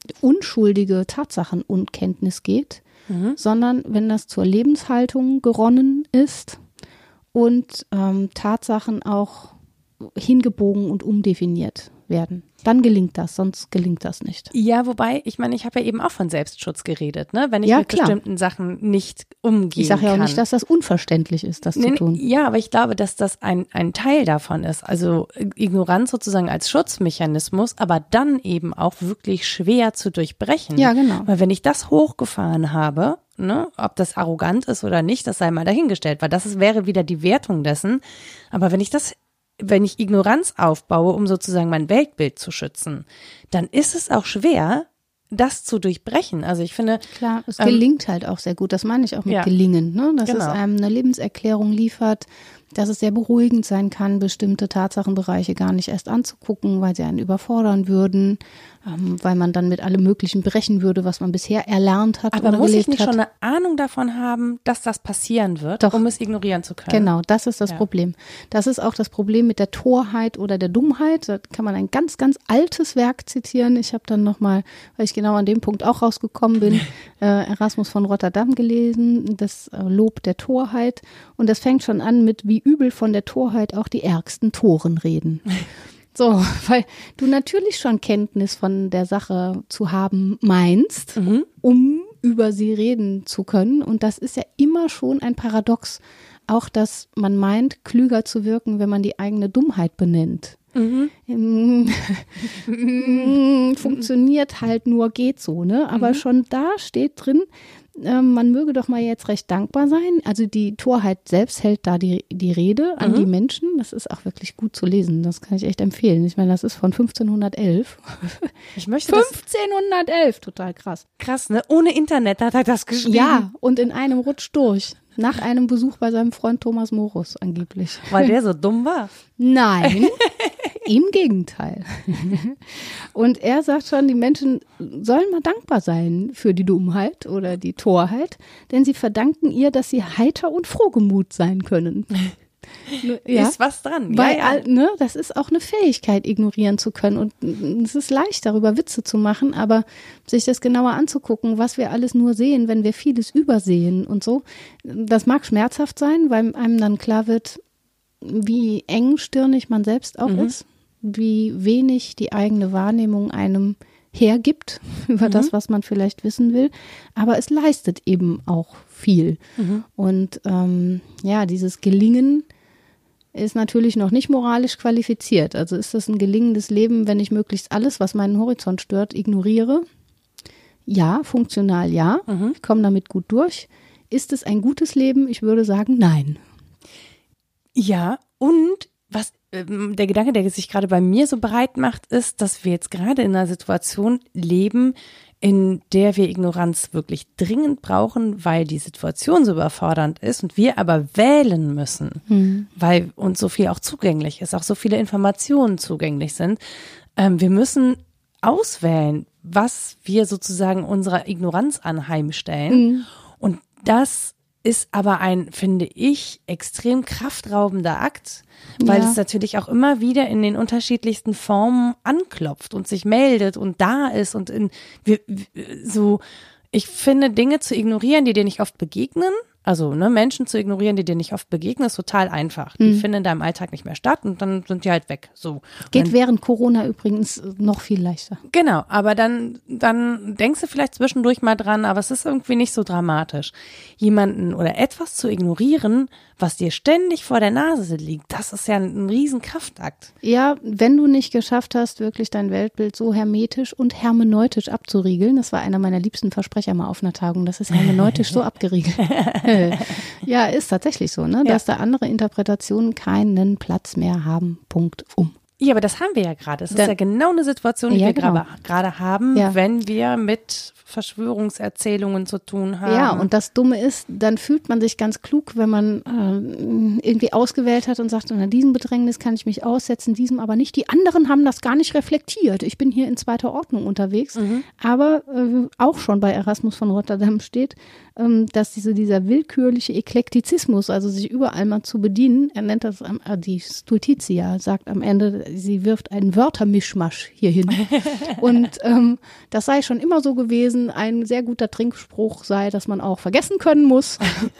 unschuldige Tatsachenunkenntnis geht, mhm. sondern wenn das zur Lebenshaltung geronnen ist und ähm, Tatsachen auch hingebogen und umdefiniert werden. Dann gelingt das, sonst gelingt das nicht. Ja, wobei, ich meine, ich habe ja eben auch von Selbstschutz geredet, ne? Wenn ich ja, mit klar. bestimmten Sachen nicht umgehen kann. Ich sage ja auch nicht, dass das unverständlich ist, das nee, zu tun. Ja, aber ich glaube, dass das ein, ein Teil davon ist. Also Ignoranz sozusagen als Schutzmechanismus, aber dann eben auch wirklich schwer zu durchbrechen. Ja, genau. Weil wenn ich das hochgefahren habe, ne, ob das arrogant ist oder nicht, das sei mal dahingestellt, weil das ist, wäre wieder die Wertung dessen. Aber wenn ich das wenn ich Ignoranz aufbaue, um sozusagen mein Weltbild zu schützen, dann ist es auch schwer, das zu durchbrechen. Also ich finde. Klar, es ähm, gelingt halt auch sehr gut. Das meine ich auch mit ja, gelingen, ne? Dass genau. es einem eine Lebenserklärung liefert, dass es sehr beruhigend sein kann, bestimmte Tatsachenbereiche gar nicht erst anzugucken, weil sie einen überfordern würden, ähm, weil man dann mit allem Möglichen brechen würde, was man bisher erlernt hat Aber oder muss gelebt ich nicht hat. schon eine Ahnung davon haben, dass das passieren wird, Doch. um es ignorieren zu können? Genau, das ist das Ja. Problem. Das ist auch das Problem mit der Torheit oder der Dummheit. Da kann man ein ganz, ganz altes Werk zitieren. Ich habe dann nochmal, weil ich genau an dem Punkt auch rausgekommen bin, äh, Erasmus von Rotterdam gelesen, das äh, Lob der Torheit. Und das fängt schon an mit, wie übel von der Torheit auch die ärgsten Toren reden. So, weil du natürlich schon Kenntnis von der Sache zu haben meinst, Mhm. um über sie reden zu können. Und das ist ja immer schon ein Paradox. Auch, dass man meint, klüger zu wirken, wenn man die eigene Dummheit benennt. Mhm. Funktioniert halt nur, geht so, ne? Aber Mhm. schon da steht drin, äh, man möge doch mal jetzt recht dankbar sein. Also die Torheit selbst hält da die, die Rede an Mhm. die Menschen. Das ist auch wirklich gut zu lesen. Das kann ich echt empfehlen. Ich meine, das ist von fünfzehnhundertelf. Ich möchte das fünfzehnhundertelf, total krass. krass, ne? Ohne Internet hat er das geschrieben. Ja, und in einem Rutsch durch. Nach einem Besuch bei seinem Freund Thomas Morus angeblich. Weil der so dumm war. Nein, im Gegenteil. Und er sagt schon, die Menschen sollen mal dankbar sein für die Dummheit oder die Torheit, denn sie verdanken ihr, dass sie heiter und frohgemut sein können. Ja. Ist was dran. Weil, ja, ja. ne, das ist auch eine Fähigkeit, ignorieren zu können. Und es ist leicht, darüber Witze zu machen, aber sich das genauer anzugucken, was wir alles nur sehen, wenn wir vieles übersehen und so, das mag schmerzhaft sein, weil einem dann klar wird, wie engstirnig man selbst auch Mhm. ist, wie wenig die eigene Wahrnehmung einem hergibt über Mhm. das, was man vielleicht wissen will. Aber es leistet eben auch viel. Mhm. Und ähm, ja, dieses Gelingen ist natürlich noch nicht moralisch qualifiziert. Also ist das ein gelingendes Leben, wenn ich möglichst alles, was meinen Horizont stört, ignoriere? Ja, funktional ja. Mhm. Ich komme damit gut durch. Ist es ein gutes Leben? Ich würde sagen, nein. Ja, und was ähm, der Gedanke, der sich gerade bei mir so breit macht, ist, dass wir jetzt gerade in einer Situation leben, in der wir Ignoranz wirklich dringend brauchen, weil die Situation so überfordernd ist und wir aber wählen müssen, Hm. weil uns so viel auch zugänglich ist, auch so viele Informationen zugänglich sind. Ähm, wir müssen auswählen, was wir sozusagen unserer Ignoranz anheimstellen. Hm. Und das ist aber ein, finde ich, extrem kraftraubender Akt, weil Ja. es natürlich auch immer wieder in den unterschiedlichsten Formen anklopft und sich meldet und da ist und in wir, so, ich finde, Dinge zu ignorieren, die dir nicht oft begegnen, also ne, Menschen zu ignorieren, die dir nicht oft begegnen, ist total einfach. Die Mhm. finden in deinem Alltag nicht mehr statt und dann sind die halt weg. So. Geht während Corona übrigens noch viel leichter. Genau, aber dann, dann denkst du vielleicht zwischendurch mal dran, aber es ist irgendwie nicht so dramatisch. Jemanden oder etwas zu ignorieren, was dir ständig vor der Nase liegt, das ist ja ein, ein riesen Kraftakt. Ja, wenn du nicht geschafft hast, wirklich dein Weltbild so hermetisch und hermeneutisch abzuriegeln, das war einer meiner liebsten Versprecher mal auf einer Tagung, das ist hermeneutisch so abgeriegelt. Ja, ist tatsächlich so, ne, dass da andere Interpretationen keinen Platz mehr haben. Punkt um. Ja, aber das haben wir ja gerade. Es ist Dann- ja genau eine Situation, die Ja, wir genau. gerade gerade haben, Ja. wenn wir mit Verschwörungserzählungen zu tun haben. Ja, und das Dumme ist, dann fühlt man sich ganz klug, wenn man äh, irgendwie ausgewählt hat und sagt, unter diesem Bedrängnis kann ich mich aussetzen, diesem aber nicht. Die anderen haben das gar nicht reflektiert. Ich bin hier in zweiter Ordnung unterwegs. Mhm. Aber äh, auch schon bei Erasmus von Rotterdam steht, ähm, dass diese, dieser willkürliche Eklektizismus, also sich überall mal zu bedienen, er nennt das, am- äh, die Stultitia, sagt am Ende sie wirft einen Wörtermischmasch hier hin. Und ähm, das sei schon immer so gewesen. Ein sehr guter Trinkspruch sei, dass man auch vergessen können muss.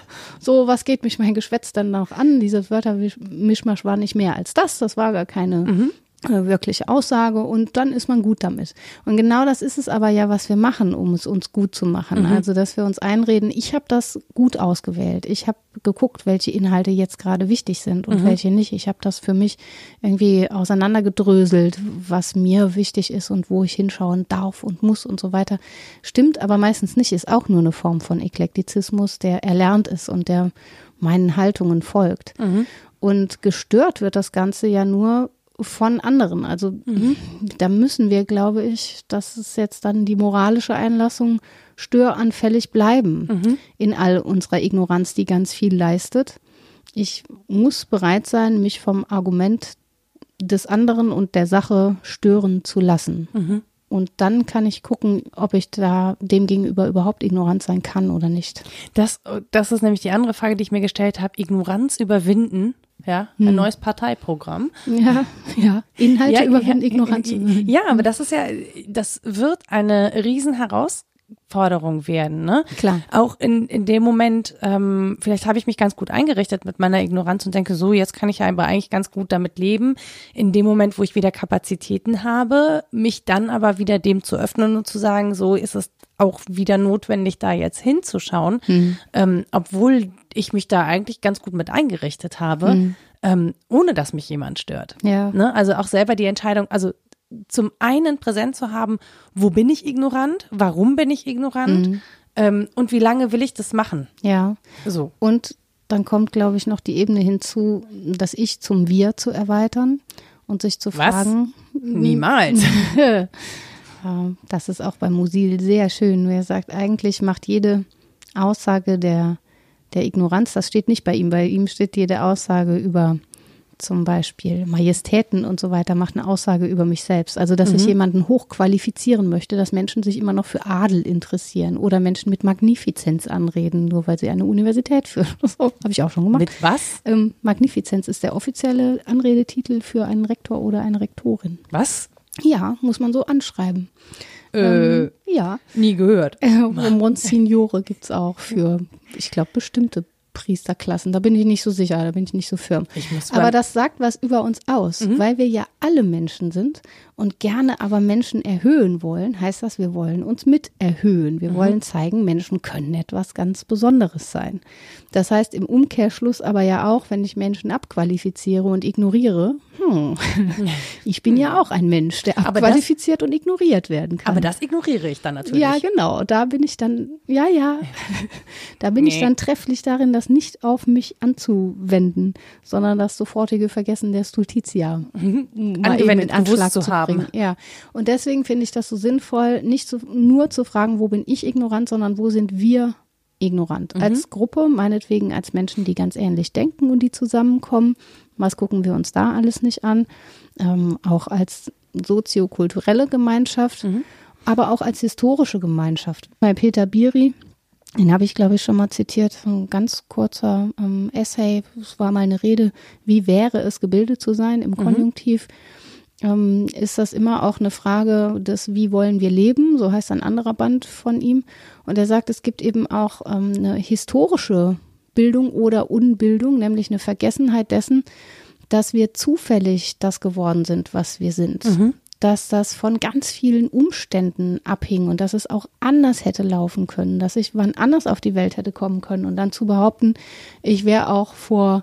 So, was geht mich mein Geschwätz dann noch an? Dieses Wörtermischmasch war nicht mehr als das. Das war gar keine mhm. äh, wirkliche Aussage. Und dann ist man gut damit. Und genau das ist es aber ja, was wir machen, um es uns gut zu machen. Mhm. Also, dass wir uns einreden, ich habe das gut ausgewählt. Ich habe geguckt, welche Inhalte jetzt gerade wichtig sind und mhm. welche nicht. Ich habe das für mich irgendwie auseinandergedröselt, was mir wichtig ist und wo ich hinschauen darf und muss und so weiter. Stimmt aber meistens nicht, ist auch nur eine Form von Eklektizismus, der erlernt ist und der meinen Haltungen folgt. Mhm. Und gestört wird das Ganze ja nur von anderen. Also mhm. da müssen wir, glaube ich, das ist jetzt dann die moralische Einlassung, störanfällig bleiben mhm. in all unserer Ignoranz, die ganz viel leistet. Ich muss bereit sein, mich vom Argument des anderen und der Sache stören zu lassen. Mhm. Und dann kann ich gucken, ob ich da dem gegenüber überhaupt ignorant sein kann oder nicht. Das, das ist nämlich die andere Frage, die ich mir gestellt habe. Ignoranz überwinden. Ja, ein hm. neues Parteiprogramm. Ja, ja. Inhalte ja, überwinden, ja, Ignoranz überwinden. Ja, aber das ist ja, das wird eine Riesenherausforderung werden, ne? Klar. Auch in, in dem Moment, ähm, vielleicht habe ich mich ganz gut eingerichtet mit meiner Ignoranz und denke, so, jetzt kann ich ja aber eigentlich ganz gut damit leben. In dem Moment, wo ich wieder Kapazitäten habe, mich dann aber wieder dem zu öffnen und zu sagen, so ist es auch wieder notwendig, da jetzt hinzuschauen, hm. ähm, obwohl ich mich da eigentlich ganz gut mit eingerichtet habe, hm. ähm, ohne dass mich jemand stört. Ja. Ne? Also auch selber die Entscheidung, also zum einen präsent zu haben, wo bin ich ignorant, warum bin ich ignorant hm. ähm, und wie lange will ich das machen. Ja, so. Und dann kommt, glaube ich, noch die Ebene hinzu, das Ich zum Wir zu erweitern und sich zu Was? fragen. Niemals. Das ist auch bei Musil sehr schön. Er sagt, eigentlich macht jede Aussage der, der Ignoranz, das steht nicht bei ihm, bei ihm steht jede Aussage über zum Beispiel Majestäten und so weiter, macht eine Aussage über mich selbst. Also, dass mhm. ich jemanden hochqualifizieren möchte, dass Menschen sich immer noch für Adel interessieren oder Menschen mit Magnifizenz anreden, nur weil sie eine Universität führen. Das habe ich auch schon gemacht. Mit was? Ähm, Magnifizenz ist der offizielle Anredetitel für einen Rektor oder eine Rektorin. Was? Ja, muss man so anschreiben. Äh, ähm, ja. Nie gehört. Äh, Monsignore gibt es auch für, ich glaube, bestimmte Priesterklassen. Da bin ich nicht so sicher, da bin ich nicht so firm. Ich muss aber das sagt was über uns aus, mhm. weil wir ja alle Menschen sind und gerne aber Menschen erhöhen wollen, heißt das, wir wollen uns mit erhöhen. Wir mhm. wollen zeigen, Menschen können etwas ganz Besonderes sein. Das heißt im Umkehrschluss aber ja auch, wenn ich Menschen abqualifiziere und ignoriere, hm, ich bin ja auch ein Mensch, der abqualifiziert das, und ignoriert werden kann. Aber das ignoriere ich dann natürlich. Ja, genau. Da bin ich dann, ja, ja, da bin nee. ich dann trefflich darin, das nicht auf mich anzuwenden, sondern das sofortige Vergessen der Stultitia mhm. angewendet in Anschlag zu haben. Bringen. Ja. Und deswegen finde ich das so sinnvoll, nicht zu, nur zu fragen, wo bin ich ignorant, sondern wo sind wir ignorant. Mhm. Als Gruppe, meinetwegen als Menschen, die ganz ähnlich denken und die zusammenkommen. Was gucken wir uns da alles nicht an? Ähm, auch als soziokulturelle Gemeinschaft, mhm. aber auch als historische Gemeinschaft. Bei Peter Biri, den habe ich, glaube ich, schon mal zitiert, ein ganz kurzer ähm, Essay, es war mal eine Rede, wie wäre es, gebildet zu sein im Konjunktiv. Mhm. Ähm, ist das immer auch eine Frage des, wie wollen wir leben, so heißt ein anderer Band von ihm. Und er sagt, es gibt eben auch ähm, eine historische Bildung oder Unbildung, nämlich eine Vergessenheit dessen, dass wir zufällig das geworden sind, was wir sind. Mhm. Dass das von ganz vielen Umständen abhing und dass es auch anders hätte laufen können, dass ich wann anders auf die Welt hätte kommen können und dann zu behaupten, ich wäre auch vor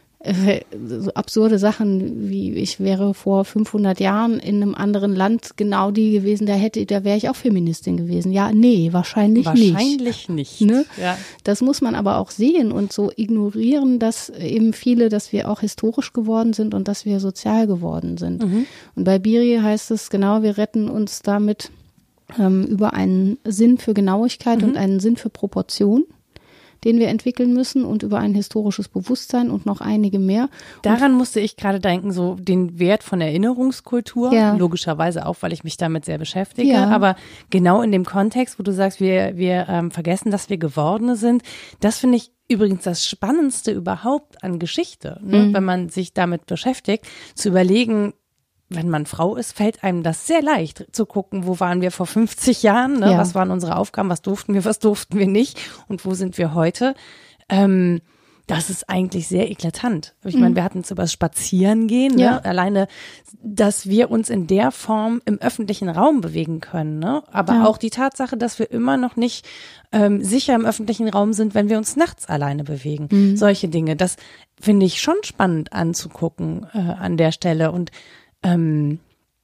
äh, so absurde Sachen wie ich wäre vor fünfhundert Jahren in einem anderen Land genau die gewesen, da hätte, da wäre ich auch Feministin gewesen. Ja, nee, wahrscheinlich, wahrscheinlich nicht. Wahrscheinlich nicht. Ne? Ja. Das muss man aber auch sehen und so ignorieren, dass eben viele, dass wir auch historisch geworden sind und dass wir sozial geworden sind. Mhm. Und bei Biri heißt es genau, wir retten uns damit ähm, über einen Sinn für Genauigkeit mhm. und einen Sinn für Proportion, den wir entwickeln müssen und über ein historisches Bewusstsein und noch einige mehr. Daran und musste ich gerade denken, so den Wert von Erinnerungskultur, ja. logischerweise auch, weil ich mich damit sehr beschäftige, ja. aber genau in dem Kontext, wo du sagst, wir, wir ähm, vergessen, dass wir Gewordene sind, das finde ich übrigens das Spannendste überhaupt an Geschichte, ne? mhm. wenn man sich damit beschäftigt, zu überlegen, wenn man Frau ist, fällt einem das sehr leicht zu gucken, wo waren wir vor fünfzig Jahren, ne? Ja. Was waren unsere Aufgaben, was durften wir, was durften wir nicht und wo sind wir heute. Ähm, das ist eigentlich sehr eklatant. Ich meine, wir hatten es über das Spazierengehen, ne? Ja. Alleine, dass wir uns in der Form im öffentlichen Raum bewegen können, ne? Aber Ja. auch die Tatsache, dass wir immer noch nicht ähm, sicher im öffentlichen Raum sind, wenn wir uns nachts alleine bewegen. Mhm. Solche Dinge, das finde ich schon spannend anzugucken äh, an der Stelle und ähm,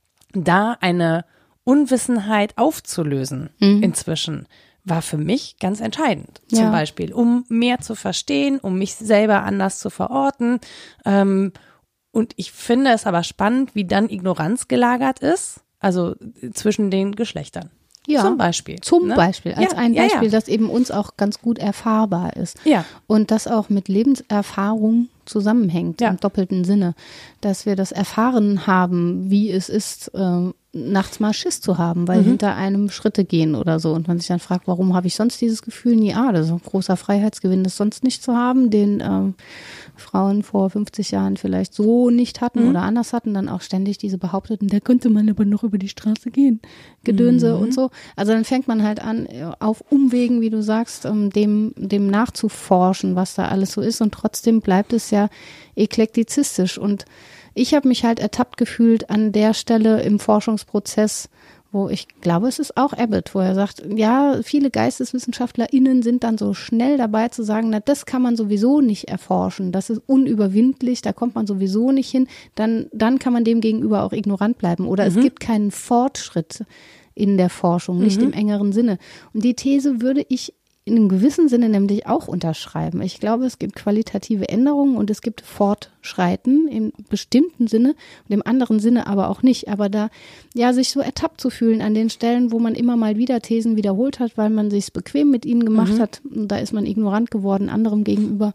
da eine Unwissenheit aufzulösen Mhm. inzwischen war für mich ganz entscheidend. Zum Ja. Beispiel, um mehr zu verstehen, um mich selber anders zu verorten. Ähm, und ich finde es aber spannend, wie dann Ignoranz gelagert ist, also zwischen den Geschlechtern. Ja. Zum Beispiel. Zum ne? Beispiel, als Ja, ein ja, Beispiel, ja. das eben uns auch ganz gut erfahrbar ist. Ja. Und das auch mit Lebenserfahrung zusammenhängt, Ja. im doppelten Sinne. Dass wir das erfahren haben, wie es ist, äh, nachts mal Schiss zu haben, weil Mhm. hinter einem Schritte gehen oder so. Und man sich dann fragt, warum habe ich sonst dieses Gefühl nie? Ah, das ist ein großer Freiheitsgewinn, das sonst nicht zu haben, den ähm, Frauen vor fünfzig Jahren vielleicht so nicht hatten Mhm. oder anders hatten, dann auch ständig diese behaupteten, da könnte man aber noch über die Straße gehen, Gedönse Mhm. und so. Also dann fängt man halt an, auf Umwegen, wie du sagst, ähm, dem, dem nachzuforschen, was da alles so ist, und trotzdem bleibt es ja eklektizistisch. Und ich habe mich halt ertappt gefühlt an der Stelle im Forschungsprozess, wo ich glaube, es ist auch Abbott, wo er sagt, ja, viele GeisteswissenschaftlerInnen sind dann so schnell dabei zu sagen, na, das kann man sowieso nicht erforschen, das ist unüberwindlich, da kommt man sowieso nicht hin, dann, dann kann man dem gegenüber auch ignorant bleiben. Oder Mhm. es gibt keinen Fortschritt in der Forschung, nicht Mhm. im engeren Sinne. Und die These würde ich in einem gewissen Sinne nämlich auch unterschreiben. Ich glaube, es gibt qualitative Änderungen und es gibt Fortschreiten im bestimmten Sinne und im anderen Sinne aber auch nicht. Aber da, ja, sich so ertappt zu fühlen an den Stellen, wo man immer mal wieder Thesen wiederholt hat, weil man sich's bequem mit ihnen gemacht Mhm. hat, und da ist man ignorant geworden anderem gegenüber.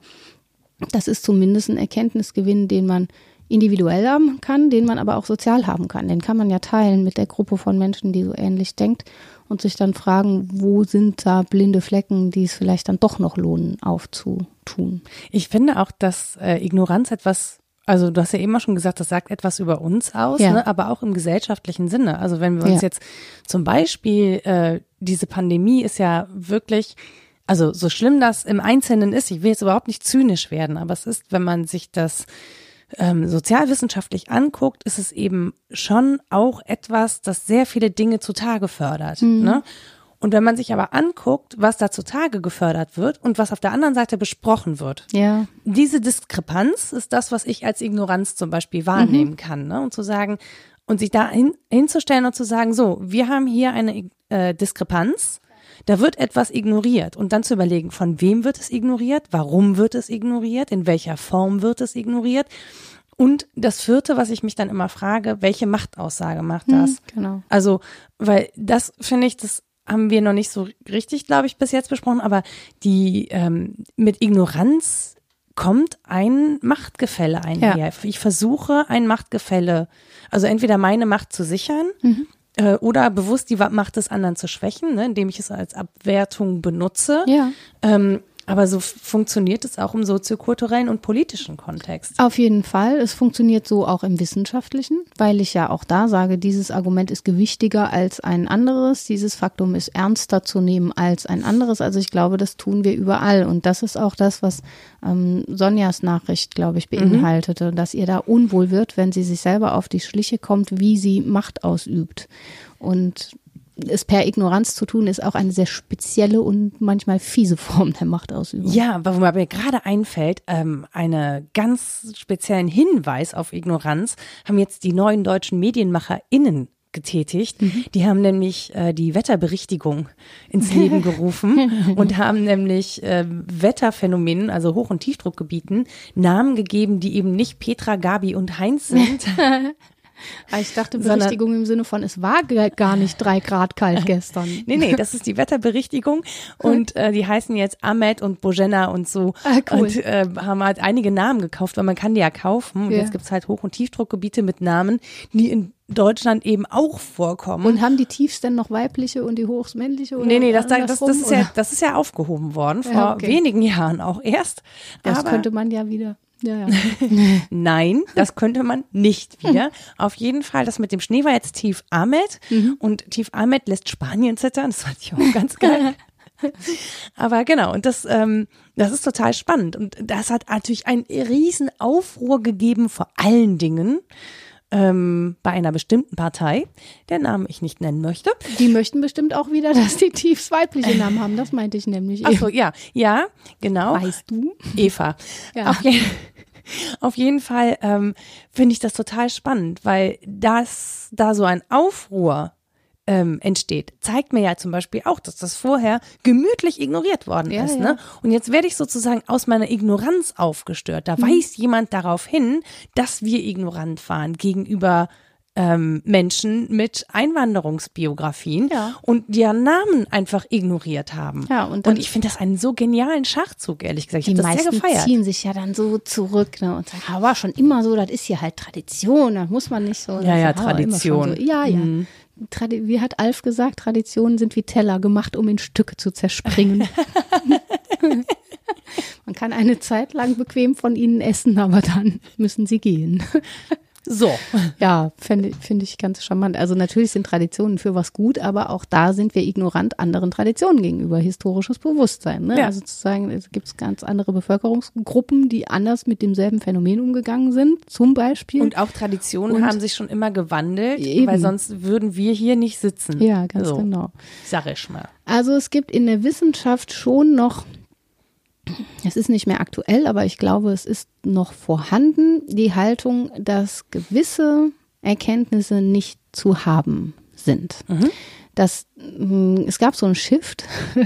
Das ist zumindest ein Erkenntnisgewinn, den man individuell haben kann, den man aber auch sozial haben kann. Den kann man ja teilen mit der Gruppe von Menschen, die so ähnlich denkt, und sich dann fragen, wo sind da blinde Flecken, die es vielleicht dann doch noch lohnen aufzutun. Ich finde auch, dass äh, Ignoranz etwas, also du hast ja eben auch schon gesagt, das sagt etwas über uns aus, Ja. ne? Aber auch im gesellschaftlichen Sinne. Also wenn wir uns Ja. jetzt zum Beispiel, äh, diese Pandemie ist ja wirklich, also so schlimm das im Einzelnen ist, ich will jetzt überhaupt nicht zynisch werden, aber es ist, wenn man sich das ähm, sozialwissenschaftlich anguckt, ist es eben schon auch etwas, das sehr viele Dinge zutage fördert. Mhm. Ne? Und wenn man sich aber anguckt, was da zutage gefördert wird und was auf der anderen Seite besprochen wird, Ja, diese Diskrepanz ist das, was ich als Ignoranz zum Beispiel wahrnehmen kann. Ne? Und zu sagen, und sich da hin, hinzustellen und zu sagen, so, wir haben hier eine äh, Diskrepanz, da wird etwas ignoriert und dann zu überlegen, von wem wird es ignoriert, warum wird es ignoriert, in welcher Form wird es ignoriert. Und das vierte, was ich mich dann immer frage, welche Machtaussage macht das? Hm, genau. Also, weil das finde ich, das haben wir noch nicht so richtig, glaube ich, bis jetzt besprochen, aber die ähm, mit Ignoranz kommt ein Machtgefälle einher. Ja. Ich versuche ein Machtgefälle, also entweder meine Macht zu sichern, Mhm. äh, oder bewusst die Macht des anderen zu schwächen, ne, indem ich es als Abwertung benutze. Ja. Ähm, aber so f- funktioniert es auch im soziokulturellen und politischen Kontext. Auf jeden Fall. Es funktioniert so auch im Wissenschaftlichen, weil ich ja auch da sage, dieses Argument ist gewichtiger als ein anderes. Dieses Faktum ist ernster zu nehmen als ein anderes. Also ich glaube, das tun wir überall. Und das ist auch das, was ähm, Sonjas Nachricht, glaube ich, beinhaltete, dass ihr da unwohl wird, wenn sie sich selber auf die Schliche kommt, wie sie Macht ausübt. Und es per Ignoranz zu tun, ist auch eine sehr spezielle und manchmal fiese Form der Machtausübung. Ja, aber wo mir gerade einfällt, ähm, einen ganz speziellen Hinweis auf Ignoranz haben jetzt die neuen deutschen MedienmacherInnen getätigt. Mhm. Die haben nämlich äh, die Wetterberichtigung ins Leben gerufen und haben nämlich äh, Wetterphänomenen, also Hoch- und Tiefdruckgebieten, Namen gegeben, die eben nicht Petra, Gabi und Heinz sind. Ich dachte Sondern- Berichtigung im Sinne von, es war ge- gar nicht drei Grad kalt gestern. Nee, nee, das ist die Wetterberichtigung und äh, die heißen jetzt Ahmed und Bojena und so. Ah, cool. Und äh, haben halt einige Namen gekauft, weil man kann die ja kaufen. Und Ja. jetzt gibt's halt Hoch- und Tiefdruckgebiete mit Namen, die in Deutschland eben auch vorkommen. Und haben die Tiefs denn noch weibliche und die Hochs männliche? Oder nee, nee, das, das, das, andersrum, ist ja, oder? das ist ja aufgehoben worden, vor Ja, okay. wenigen Jahren auch erst. Das Aber könnte man ja wieder Ja, ja. Nein, das könnte man nicht wieder. Auf jeden Fall, das mit dem Schnee war jetzt Tief Ahmed mhm. und Tief Ahmed lässt Spanien zittern. Das fand ich auch ganz geil. Aber genau, und das, ähm, das ist total spannend. Und das hat natürlich einen riesen Aufruhr gegeben, vor allen Dingen ähm, bei einer bestimmten Partei, deren Namen ich nicht nennen möchte. Die möchten bestimmt auch wieder, dass die Tiefs weibliche Namen haben. Das meinte ich nämlich. Ach so, ja, ja, genau. Weißt du? Eva. Ja. Auf, je auf jeden Fall ähm, finde ich das total spannend, weil das da so ein Aufruhr Ähm, entsteht, zeigt mir ja zum Beispiel auch, dass das vorher gemütlich ignoriert worden ja, ist. Ja. Ne? Und jetzt werde ich sozusagen aus meiner Ignoranz aufgestört. Da mhm. weist jemand darauf hin, dass wir ignorant waren gegenüber ähm, Menschen mit Einwanderungsbiografien ja. und deren Namen einfach ignoriert haben. Ja, und, dann, und ich finde das einen so genialen Schachzug, ehrlich gesagt. Ich die habe das meisten sehr gefeiert. ziehen sich ja dann so zurück, ne, und sagen, ah, war schon immer so, das ist hier halt Tradition, da muss man nicht so. Ja, ja, ah, Tradition. So. Ja, ja. Mhm. Tradi- wie hat Alf gesagt, Traditionen sind wie Teller, gemacht, um in Stücke zu zerspringen. Man kann eine Zeit lang bequem von ihnen essen, aber dann müssen sie gehen. So. Ja, finde find ich ganz charmant. Also natürlich sind Traditionen für was gut, aber auch da sind wir ignorant anderen Traditionen gegenüber, historisches Bewusstsein. Ne? Ja. Also zu sagen, es gibt ganz andere Bevölkerungsgruppen, die anders mit demselben Phänomen umgegangen sind, zum Beispiel. Und auch Traditionen Und haben sich schon immer gewandelt, eben. weil sonst würden wir hier nicht sitzen. Ja, ganz so. genau. Sag ich mal. Also es gibt in der Wissenschaft schon noch, es ist nicht mehr aktuell, aber ich glaube, es ist noch vorhanden, die Haltung, dass gewisse Erkenntnisse nicht zu haben sind. Mhm. Das, es gab so einen Shift,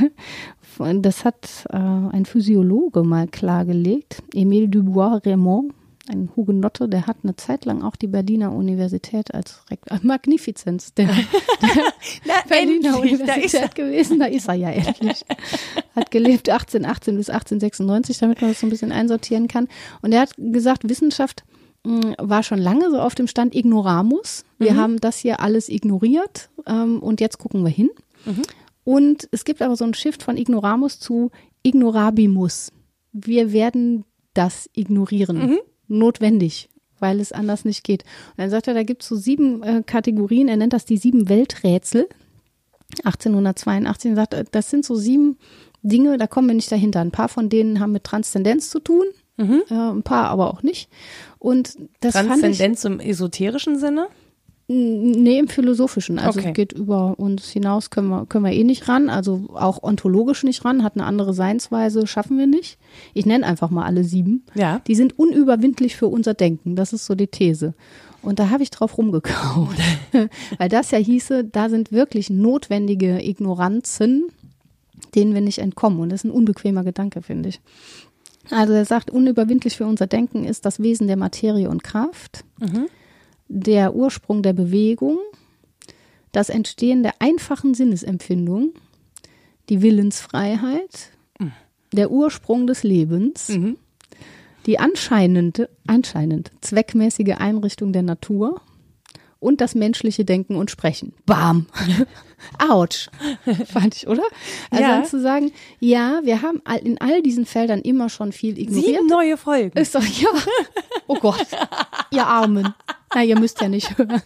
das hat äh, ein Physiologe mal klargelegt, Émile Dubois-Reymond, ein Hugenotte, der hat eine Zeit lang auch die Berliner Universität als Rektor, Magnifizenz der, der Na, Berliner endlich, Universität da ist er. gewesen, da ist er ja endlich. Hat gelebt achtzehnhundertachtzehn bis achtzehnhundertsechsundneunzig, damit man das so ein bisschen einsortieren kann. Und er hat gesagt, Wissenschaft mh, war schon lange so auf dem Stand Ignoramus. Wir mhm. haben das hier alles ignoriert ähm, und jetzt gucken wir hin. Mhm. Und es gibt aber so einen Shift von Ignoramus zu Ignorabimus. Wir werden das ignorieren. Mhm. Notwendig, weil es anders nicht geht. Und dann sagt er, da gibt es so sieben äh, Kategorien, er nennt das die sieben Welträtsel, achtzehnhundertzweiundachtzig, und sagt, das sind so sieben Dinge, da kommen wir nicht dahinter. Ein paar von denen haben mit Transzendenz zu tun, mhm. äh, ein paar aber auch nicht. Und das Transzendenz fand ich, im esoterischen Sinne? Nee, im Philosophischen. Also okay. Es geht über uns hinaus, können wir, können wir eh nicht ran. Also auch ontologisch nicht ran, hat eine andere Seinsweise, schaffen wir nicht. Ich nenne einfach mal alle sieben. Ja. Die sind unüberwindlich für unser Denken. Das ist so die These. Und da habe ich drauf rumgekaut. Weil das ja hieße, da sind wirklich notwendige Ignoranzen, denen wir nicht entkommen. Und das ist ein unbequemer Gedanke, finde ich. Also er sagt, unüberwindlich für unser Denken ist das Wesen der Materie und Kraft. Mhm. Der Ursprung der Bewegung, das Entstehen der einfachen Sinnesempfindung, die Willensfreiheit, mhm. der Ursprung des Lebens, mhm. die anscheinend, anscheinend zweckmäßige Einrichtung der Natur und das menschliche Denken und Sprechen. Bam! Autsch! Fand ich, oder? Also ja. dann zu sagen, ja, wir haben in all diesen Feldern immer schon viel ignoriert. Sieben neue Folgen. Ist doch, ja. Oh Gott, ihr Armen. Na, ihr müsst ja nicht hören.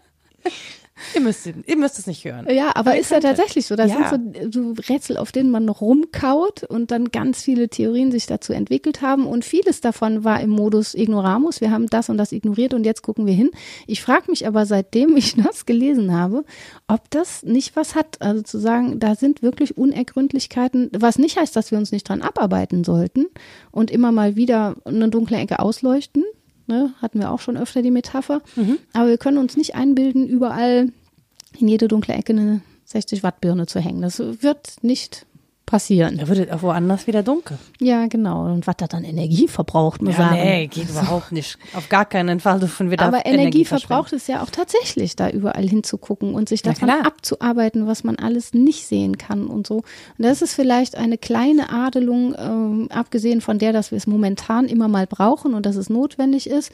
Ihr müsst, ihr müsst es nicht hören. Ja, aber, aber ist ja tatsächlich so. Das ja. sind so, so Rätsel, auf denen man noch rumkaut und dann ganz viele Theorien sich dazu entwickelt haben. Und vieles davon war im Modus Ignoramus. Wir haben das und das ignoriert und jetzt gucken wir hin. Ich frage mich aber, seitdem ich das gelesen habe, ob das nicht was hat. Also zu sagen, da sind wirklich Unergründlichkeiten, was nicht heißt, dass wir uns nicht dran abarbeiten sollten und immer mal wieder eine dunkle Ecke ausleuchten. Ne, hatten wir auch schon öfter die Metapher. Mhm. Aber wir können uns nicht einbilden, überall in jede dunkle Ecke eine sechzig Watt Birne zu hängen. Das wird nicht passieren. Da wird es auch woanders wieder dunkel. Ja, genau. Und was das dann Energie verbraucht, muss ja, sagen. Nee, geht überhaupt nicht. Auf gar keinen Fall davon wieder Aber Energie, Energie verbraucht es ja auch tatsächlich, da überall hinzugucken und sich davon abzuarbeiten, was man alles nicht sehen kann und so. Und das ist vielleicht eine kleine Adelung, ähm, abgesehen von der, dass wir es momentan immer mal brauchen und dass es notwendig ist.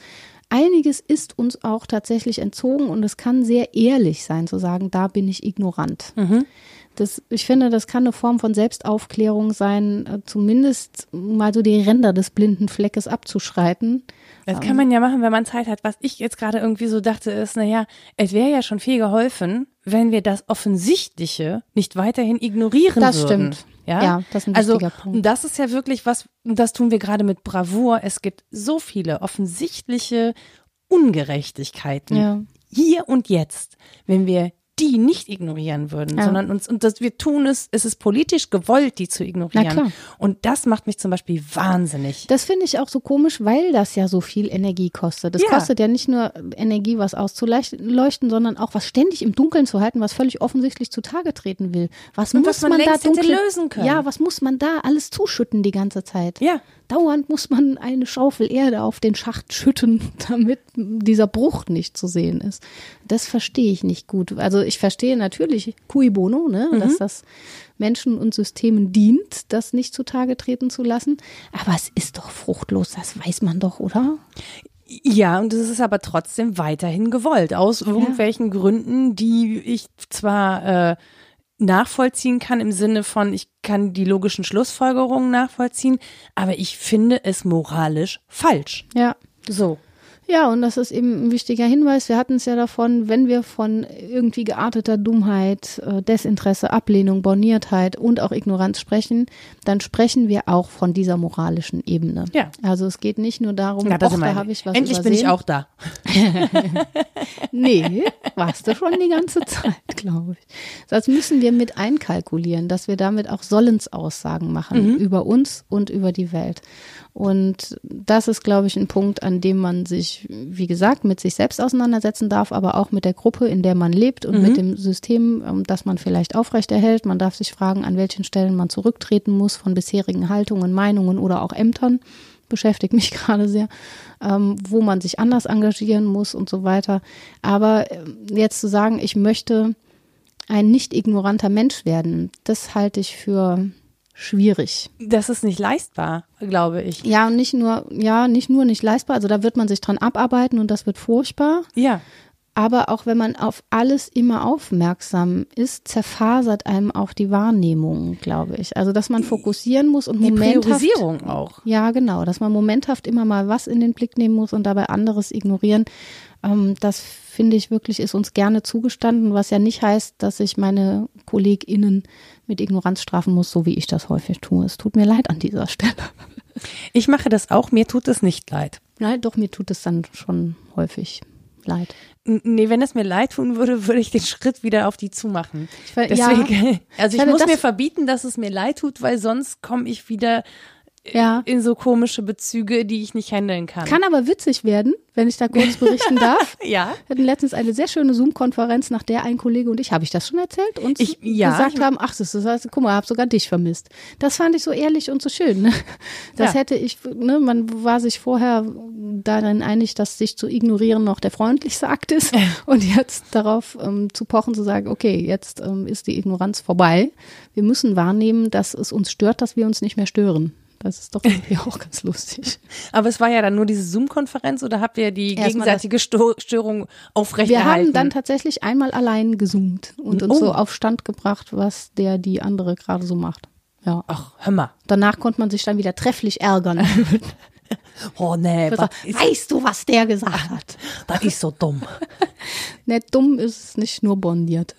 einiges ist uns auch tatsächlich entzogen und es kann sehr ehrlich sein, zu sagen, da bin ich ignorant. Mhm. Das, ich finde, das kann eine Form von Selbstaufklärung sein, zumindest mal so die Ränder des blinden Fleckes abzuschreiten. Das kann man ja machen, wenn man Zeit hat. Was ich jetzt gerade irgendwie so dachte, ist, naja, es wäre ja schon viel geholfen, wenn wir das Offensichtliche nicht weiterhin ignorieren das würden. Das stimmt. Ja, ja, das ist ein also, wichtiger Punkt. Das ist ja wirklich was, das tun wir gerade mit Bravour. Es gibt so viele offensichtliche Ungerechtigkeiten. Ja. Hier und jetzt, wenn wir die nicht ignorieren würden, ja. sondern uns, und das wir tun es, es ist politisch gewollt, die zu ignorieren. Na klar. Und das macht mich zum Beispiel wahnsinnig. Das finde ich auch so komisch, weil das ja so viel Energie kostet. Das Ja. kostet ja nicht nur Energie, was auszuleuchten, sondern auch was ständig im Dunkeln zu halten, was völlig offensichtlich zutage treten will. Was Und muss was man man da längst hätte dunkel lösen können. Ja, was muss man da alles zuschütten die ganze Zeit? Ja. Dauernd muss man eine Schaufel Erde auf den Schacht schütten, damit dieser Bruch nicht zu sehen ist. Das verstehe ich nicht gut. Also ich verstehe natürlich cui bono, ne, mhm. dass das Menschen und Systemen dient, das nicht zutage treten zu lassen. Aber es ist doch fruchtlos, das weiß man doch, oder? Ja, und es ist aber trotzdem weiterhin gewollt, aus irgendwelchen ja. Gründen, die ich zwar äh, nachvollziehen kann im Sinne von, ich kann die logischen Schlussfolgerungen nachvollziehen, aber ich finde es moralisch falsch. Ja. So. Ja, und das ist eben ein wichtiger Hinweis. Wir hatten es ja davon, wenn wir von irgendwie gearteter Dummheit, Desinteresse, Ablehnung, Borniertheit und auch Ignoranz sprechen, dann sprechen wir auch von dieser moralischen Ebene. Ja. Also es geht nicht nur darum, ja, och, da habe ich was endlich übersehen. bin ich auch da. Nee, warst du schon die ganze Zeit, glaube ich. Das müssen wir mit einkalkulieren, dass wir damit auch Sollensaussagen machen mhm. über uns und über die Welt. Und das ist, glaube ich, ein Punkt, an dem man sich, wie gesagt, mit sich selbst auseinandersetzen darf, aber auch mit der Gruppe, in der man lebt und mhm. mit dem System, das man vielleicht aufrechterhält. Man darf sich fragen, an welchen Stellen man zurücktreten muss von bisherigen Haltungen, Meinungen oder auch Ämtern. Beschäftigt mich gerade sehr, ähm, wo man sich anders engagieren muss und so weiter. Aber äh, jetzt zu sagen, ich möchte ein nicht ignoranter Mensch werden, das halte ich für schwierig. Das ist nicht leistbar, glaube ich. Ja, und nicht nur, ja, nicht nur nicht leistbar, also da wird man sich dran abarbeiten und das wird furchtbar. Ja. Aber auch wenn man auf alles immer aufmerksam ist, zerfasert einem auch die Wahrnehmung, glaube ich. Also, dass man fokussieren muss und die momenthaft. Die Priorisierung auch. Ja, genau. Dass man momenthaft immer mal was in den Blick nehmen muss und dabei anderes ignorieren. Ähm, das finde ich wirklich, ist uns gerne zugestanden, was ja nicht heißt, dass ich meine KollegInnen mit Ignoranz strafen muss, so wie ich das häufig tue. Es tut mir leid an dieser Stelle. Ich mache das auch, mir tut es nicht leid. Nein, doch, mir tut es dann schon häufig leid. Nee, wenn es mir leid tun würde, würde ich den Schritt wieder auf die zumachen. Ich war, Deswegen, ja, also ich, ich muss mir verbieten, dass es mir leid tut, weil sonst komme ich wieder ja. in so komische Bezüge, die ich nicht handeln kann. Kann aber witzig werden, wenn ich da kurz berichten darf. Ja. Wir hatten letztens eine sehr schöne Zoom-Konferenz, nach der ein Kollege und ich, habe ich das schon erzählt, uns ich, ja, gesagt ich, haben, ach, das ist, guck mal, ich habe sogar dich vermisst. Das fand ich so ehrlich und so schön. Ne? Das ja. hätte ich, ne, man war sich vorher darin einig, dass sich zu ignorieren noch der freundlichste Akt ist und jetzt darauf ähm, zu pochen, zu sagen, okay, jetzt ähm, ist die Ignoranz vorbei. Wir müssen wahrnehmen, dass es uns stört, dass wir uns nicht mehr stören. Das ist doch irgendwie auch ganz lustig. Aber es war ja dann nur diese Zoom-Konferenz oder habt ihr die Erstmal gegenseitige Sto- Störung aufrechterhalten? Wir haben dann tatsächlich einmal allein gezoomt und uns oh. so auf Stand gebracht, was der die andere gerade so macht. Ja. Ach, hör mal. Danach konnte man sich dann wieder trefflich ärgern. Oh nee. Was weißt du, was der gesagt hat? Das ist so dumm. Nicht dumm ist es nicht nur bondiert.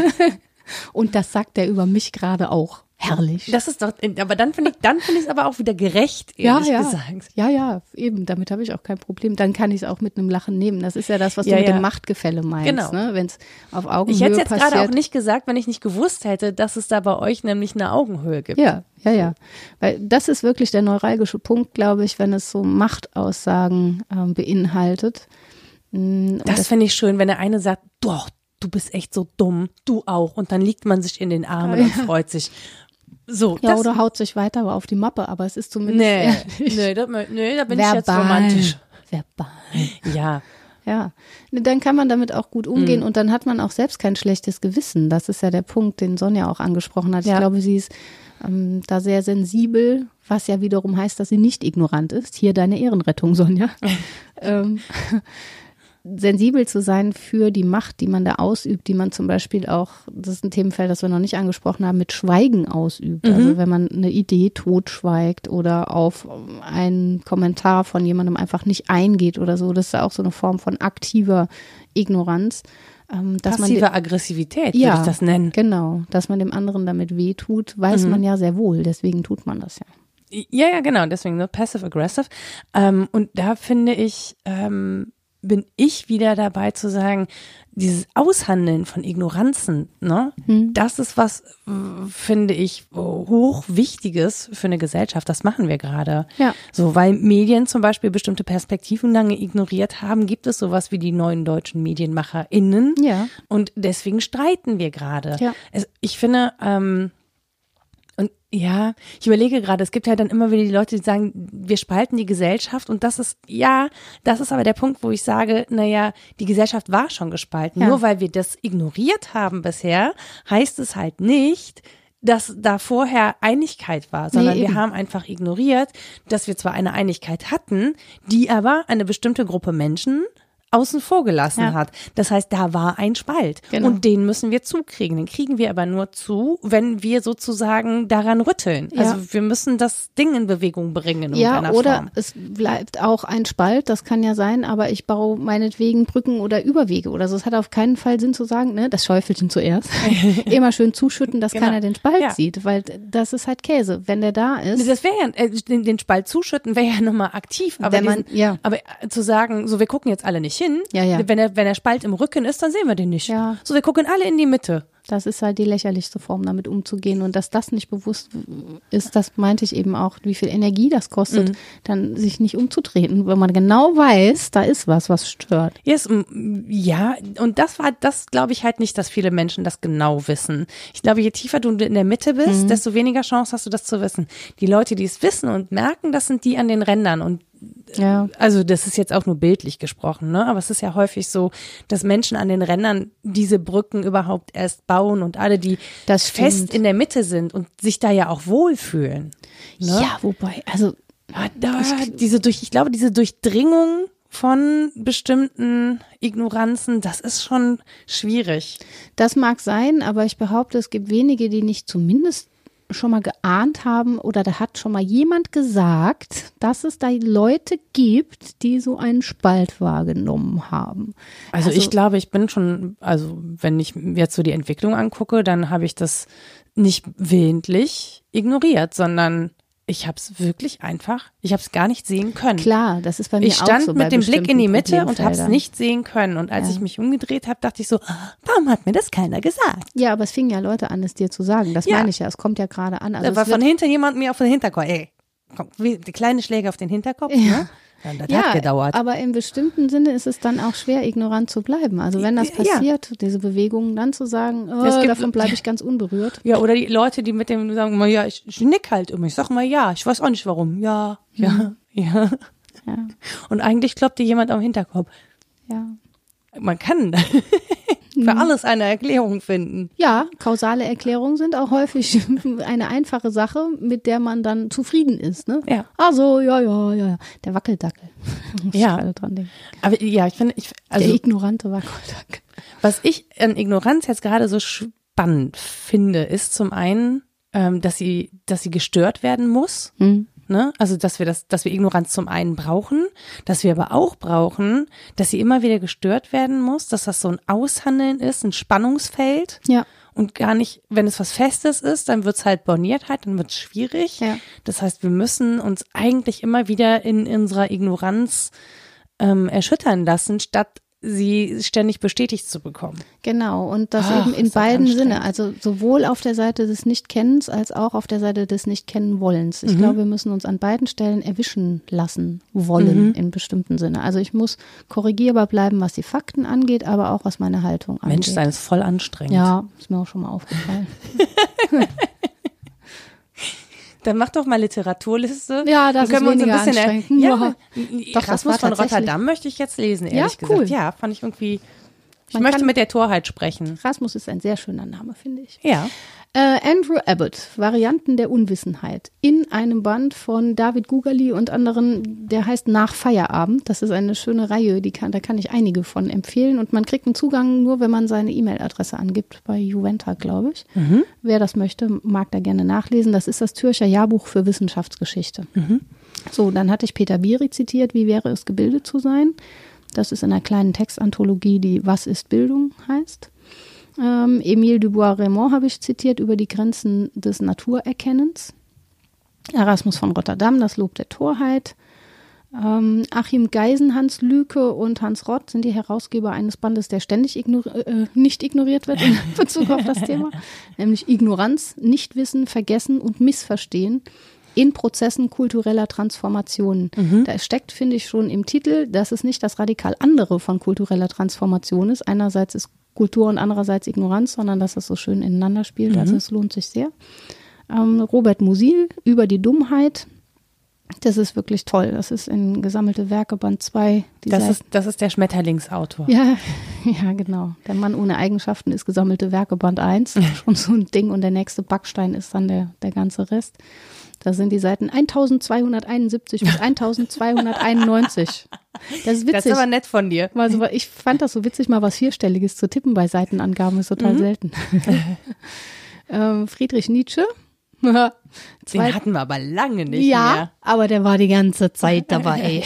Und das sagt er über mich gerade auch. Herrlich. Das ist doch, aber dann finde ich, dann finde ich es aber auch wieder gerecht, ehrlich ja, ja. gesagt. Ja, ja, eben, damit habe ich auch kein Problem. Dann kann ich es auch mit einem Lachen nehmen. Das ist ja das, was ja, du mit ja. dem Machtgefälle meinst, genau. ne? Wenn es auf Augenhöhe Ich hätte es jetzt passiert. gerade auch nicht gesagt, wenn ich nicht gewusst hätte, dass es da bei euch nämlich eine Augenhöhe gibt. Ja, ja, ja. Weil das ist wirklich der neuralgische Punkt, glaube ich, wenn es so Machtaussagen ähm, beinhaltet. Und das, das finde ich schön, wenn der eine sagt, doch, du bist echt so dumm, du auch. Und dann liegt man sich in den Armen ja. und freut sich. So, ja, das, oder haut sich weiter auf die Mappe, aber es ist zumindest nee, ehrlich. Nee, da, nee, da bin Verbal. ich jetzt romantisch. Verbal. Ja. Ja, dann kann man damit auch gut umgehen mhm. und dann hat man auch selbst kein schlechtes Gewissen. Das ist ja der Punkt, den Sonja auch angesprochen hat. Ich ja. glaube, sie ist ähm, da sehr sensibel, was ja wiederum heißt, dass sie nicht ignorant ist. Hier deine Ehrenrettung, Sonja. ähm, sensibel zu sein für die Macht, die man da ausübt, die man zum Beispiel auch, das ist ein Themenfeld, das wir noch nicht angesprochen haben, mit Schweigen ausübt. Mhm. Also wenn man eine Idee totschweigt oder auf einen Kommentar von jemandem einfach nicht eingeht oder so, das ist auch so eine Form von aktiver Ignoranz. Ähm, dass Passive man de- Aggressivität, ja, würde ich das nennen. Genau, dass man dem anderen damit wehtut, weiß mhm. man ja sehr wohl, deswegen tut man das ja. Ja, ja, genau, deswegen so passive-aggressive. Ähm, und da finde ich, ähm, bin ich wieder dabei zu sagen, dieses Aushandeln von Ignoranzen, ne, hm. das ist was, finde ich, hochwichtiges für eine Gesellschaft. Das machen wir gerade. Ja. So, weil Medien zum Beispiel bestimmte Perspektiven lange ignoriert haben, gibt es sowas wie die neuen deutschen MedienmacherInnen. Ja. Und deswegen streiten wir gerade. Ja. Es, ich finde, ähm, und ja, ich überlege gerade, es gibt ja dann immer wieder die Leute, die sagen, wir spalten die Gesellschaft und das ist, ja, das ist aber der Punkt, wo ich sage, naja, die Gesellschaft war schon gespalten. Ja. Nur weil wir das ignoriert haben bisher, heißt es halt nicht, dass da vorher Einigkeit war, sondern nee, wir haben einfach ignoriert, dass wir zwar eine Einigkeit hatten, die aber eine bestimmte Gruppe Menschen außen vor gelassen ja. hat. Das heißt, da war ein Spalt. Genau. Und den müssen wir zukriegen. Den kriegen wir aber nur zu, wenn wir sozusagen daran rütteln. Ja. Also wir müssen das Ding in Bewegung bringen in ja, irgendeiner oder Form. Es bleibt auch ein Spalt, das kann ja sein, aber ich baue meinetwegen Brücken oder Überwege oder so. Es hat auf keinen Fall Sinn zu sagen, ne, das Schäufelchen zuerst. Immer schön zuschütten, dass genau. keiner den Spalt ja. sieht, weil das ist halt Käse. Wenn der da ist. Das wäre ja, äh, den, den Spalt zuschütten wäre ja nochmal aktiv. Aber, wenn man, diesen, ja. aber zu sagen, so wir gucken jetzt alle nicht hin. Ja, ja. Wenn der, wenn der Spalt im Rücken ist, dann sehen wir den nicht. Ja. So, wir gucken alle in die Mitte. Das ist halt die lächerlichste Form, damit umzugehen. Und dass das nicht bewusst ist, das meinte ich eben auch, wie viel Energie das kostet, mhm. dann sich nicht umzutreten, wenn man genau weiß, da ist was, was stört. Yes, ja, und das war, das glaube ich halt nicht, dass viele Menschen das genau wissen. Ich glaube, je tiefer du in der Mitte bist, mhm. desto weniger Chance hast du, das zu wissen. Die Leute, die es wissen und merken, das sind die an den Rändern und ja. Also das ist jetzt auch nur bildlich gesprochen, ne? Aber es ist ja häufig so, dass Menschen an den Rändern diese Brücken überhaupt erst bauen und alle, die das fest in der Mitte sind und sich da ja auch wohlfühlen. Ne? Ja, wobei, also ja, da, diese durch, ich glaube, diese Durchdringung von bestimmten Ignoranzen, das ist schon schwierig. Das mag sein, aber ich behaupte, es gibt wenige, die nicht zumindest schon mal geahnt haben oder da hat schon mal jemand gesagt, dass es da Leute gibt, die so einen Spalt wahrgenommen haben. Also, also ich glaube, ich bin schon, also wenn ich jetzt so die Entwicklung angucke, dann habe ich das nicht willentlich ignoriert, sondern ich habe es wirklich einfach, ich habe es gar nicht sehen können. Klar, das ist bei mir auch so. Ich stand bei mit dem Blick in die Mitte und habe es Problemfeldern. nicht sehen können. Und als Ja. ich mich umgedreht habe, dachte ich so, warum hat mir das keiner gesagt? Ja, aber es fingen ja Leute an, es dir zu sagen. Das Ja. meine ich ja, es kommt ja gerade an. Also Da war es wird- von hinten jemand mir auf den Hinterkopf, ey, komm, wie, die kleine Schläge auf den Hinterkopf, ne? Ja, das ja, hat gedauert. aber im bestimmten Sinne ist es dann auch schwer, ignorant zu bleiben. Also wenn das Ja. passiert, diese Bewegungen, dann zu sagen, oh, Es gibt- davon bleibe ich ganz unberührt. Ja, oder die Leute, die mit dem sagen, mal, ja, ich, ich nick halt immer. Ich sag mal ja, ich weiß auch nicht warum. Ja, ja, Mhm. ja. Ja, Und eigentlich kloppt dir jemand am Hinterkopf. ja. Man kann für alles eine Erklärung finden. Ja, kausale Erklärungen sind auch häufig eine einfache Sache, mit der man dann zufrieden ist. Ne? Ja. Also, ja, ja, ja, ja. Der Wackeldackel. Muss Ja. ich gerade dran denken. Aber ja, ich finde, ich, Der also ignorante Wackeldackel. was ich an Ignoranz jetzt gerade so spannend finde, ist zum einen, ähm, dass sie, dass sie gestört werden muss. Hm. Ne? Also, dass wir das, dass wir Ignoranz zum einen brauchen, dass wir aber auch brauchen, dass sie immer wieder gestört werden muss, dass das so ein Aushandeln ist, ein Spannungsfeld. Ja. Und gar nicht, wenn es was Festes ist, dann wird's halt Borniert halt, dann wird's schwierig. Ja. Das heißt, wir müssen uns eigentlich immer wieder in unserer Ignoranz ähm, erschüttern lassen, statt sie ständig bestätigt zu bekommen. Genau, und das Ach, eben in ist das beiden Sinne, anstrengend. also sowohl auf der Seite des Nicht-Kennens als auch auf der Seite des Nicht-Kennen-Wollens. Ich Mhm. glaube, wir müssen uns an beiden Stellen erwischen lassen wollen Mhm. in bestimmten Sinne. Also ich muss korrigierbar bleiben, was die Fakten angeht, aber auch was meine Haltung angeht. Mensch, sein ist voll anstrengend. Ja, ist mir auch schon mal aufgefallen. Dann mach doch mal Literaturliste. Ja, das Dann können ist wir uns ein weniger bisschen anstrengend. er- Ja. Ja, Doch, das Erasmus war von tatsächlich- Rotterdam möchte ich jetzt lesen, ehrlich Ja, cool. gesagt. Ja, fand ich irgendwie, ich Man möchte kann- mit der Torheit sprechen. Rasmus ist ein sehr schöner Name, finde ich. Ja. Äh, Andrew Abbott, Varianten der Unwissenheit, in einem Band von David Gugali und anderen, der heißt Nach Feierabend. Das ist eine schöne Reihe, die kann, da kann ich einige von empfehlen. Und man kriegt einen Zugang nur, wenn man seine E-Mail-Adresse angibt, bei Juventa, glaube ich. Mhm. Wer das möchte, mag da gerne nachlesen. Das ist das Zürcher Jahrbuch für Wissenschaftsgeschichte. Mhm. So, dann hatte ich Peter Biri zitiert, wie wäre es, gebildet zu sein. Das ist in einer kleinen Textanthologie, die Was ist Bildung heißt. Ähm, Emile Dubois-Reymond habe ich zitiert über die Grenzen des Naturerkennens. Erasmus von Rotterdam, das Lob der Torheit. Ähm, Achim Geisen, Hans Lüke und Hans Rott sind die Herausgeber eines Bandes, der ständig ignor- äh, nicht ignoriert wird in Bezug auf das Thema, nämlich Ignoranz, Nichtwissen, Vergessen und Missverstehen in Prozessen kultureller Transformationen. Mhm. Da steckt, finde ich, schon im Titel, dass es nicht das radikal andere von kultureller Transformation ist. Einerseits ist Kultur und andererseits Ignoranz, sondern dass das so schön ineinander spielt. Mhm. Also es lohnt sich sehr. Ähm, Robert Musil über die Dummheit. Das ist wirklich toll. Das ist in Gesammelte Werke, Band zwei. Das ist, das ist der Schmetterlingsautor. Ja, ja, genau. Der Mann ohne Eigenschaften ist Gesammelte Werke, Band eins. Schon so ein Ding. Und der nächste Backstein ist dann der, der ganze Rest. Da sind die Seiten eintausendzweihunderteinundsiebzig bis eintausendzweihunderteinundneunzig. Das ist witzig. Das ist aber nett von dir. Also, ich fand das so witzig, mal was Vierstelliges zu tippen bei Seitenangaben. Ist total mhm. selten. ähm, Friedrich Nietzsche. Den hatten wir aber lange nicht ja, mehr. Aber der war die ganze Zeit dabei.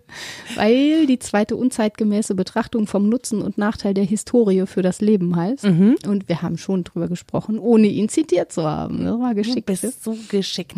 Weil die zweite unzeitgemäße Betrachtung vom Nutzen und Nachteil der Historie für das Leben heißt. Mhm. Und wir haben schon drüber gesprochen, ohne ihn zitiert zu haben. Das war geschickt. Du bist so geschickt.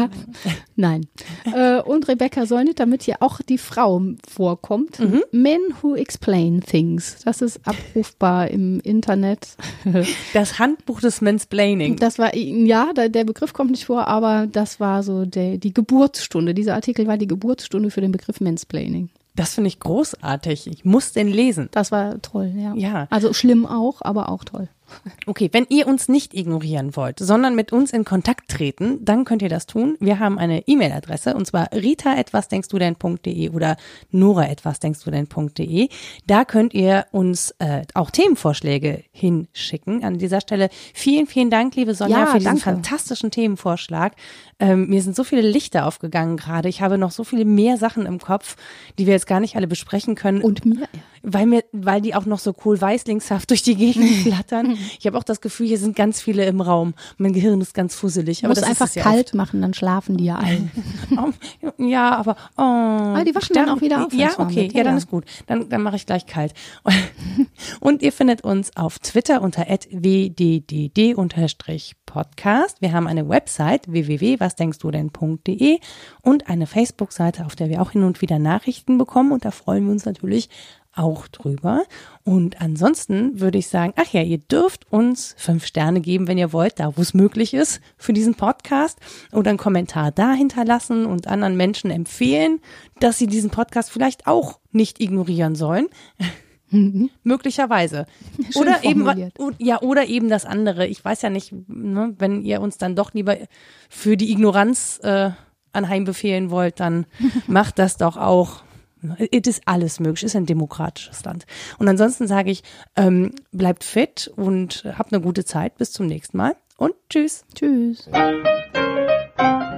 Nein. Und Rebecca Solnit, damit hier auch die Frau vorkommt. Mhm. Men Who Explain Things. Das ist abrufbar im Internet. Das Handbuch des Mansplaining. Das war, ja, der Begriff kommt nicht vor, aber das war so der, die Geburtsstunde. Dieser Artikel war die Geburtsstunde für den Begriff Mansplaining. Das finde ich großartig. Ich muss den lesen. Das war toll, ja. Ja. Also schlimm auch, aber auch toll. Okay, wenn ihr uns nicht ignorieren wollt, sondern mit uns in Kontakt treten, dann könnt ihr das tun. Wir haben eine E-Mail-Adresse und zwar rita at wasdenkstudenn punkt de oder nora at wasdenkstudenn punkt de. Da könnt ihr uns äh, auch Themenvorschläge hinschicken. An dieser Stelle vielen, vielen Dank, liebe Sonja, ja, für diesen danke. fantastischen Themenvorschlag. Ähm, mir sind so viele Lichter aufgegangen gerade. Ich habe noch so viele mehr Sachen im Kopf, die wir jetzt gar nicht alle besprechen können. Und mir, ja. Weil mir, weil die auch noch so cool weißlingshaft durch die Gegend flattern. Ich habe auch das Gefühl, hier sind ganz viele im Raum. Mein Gehirn ist ganz fusselig. Aber das einfach ist ja kalt oft. Machen, dann schlafen die ja alle. Ja, aber oh, aber die waschen dann auch wieder auf. Ja, okay, ja, dann ist gut. Dann, dann mache ich gleich kalt. Und ihr findet uns auf Twitter unter at w d d d Podcast. Wir haben eine Website w w w punkt wasdenkstudenn punkt de und eine Facebook-Seite, auf der wir auch hin und wieder Nachrichten bekommen. Und da freuen wir uns natürlich auch drüber. Und ansonsten würde ich sagen, ach ja, ihr dürft uns fünf Sterne geben, wenn ihr wollt, da wo es möglich ist für diesen Podcast oder einen Kommentar da hinterlassen und anderen Menschen empfehlen, dass sie diesen Podcast vielleicht auch nicht ignorieren sollen. Mhm. Möglicherweise. Schön oder formuliert. eben ja oder eben das andere. Ich weiß ja nicht, ne, wenn ihr uns dann doch lieber für die Ignoranz äh, anheimbefehlen wollt, dann macht das doch auch. Es ist alles möglich, es ist ein demokratisches Land. Und ansonsten sage ich, ähm, bleibt fit und habt eine gute Zeit. Bis zum nächsten Mal und tschüss. Tschüss.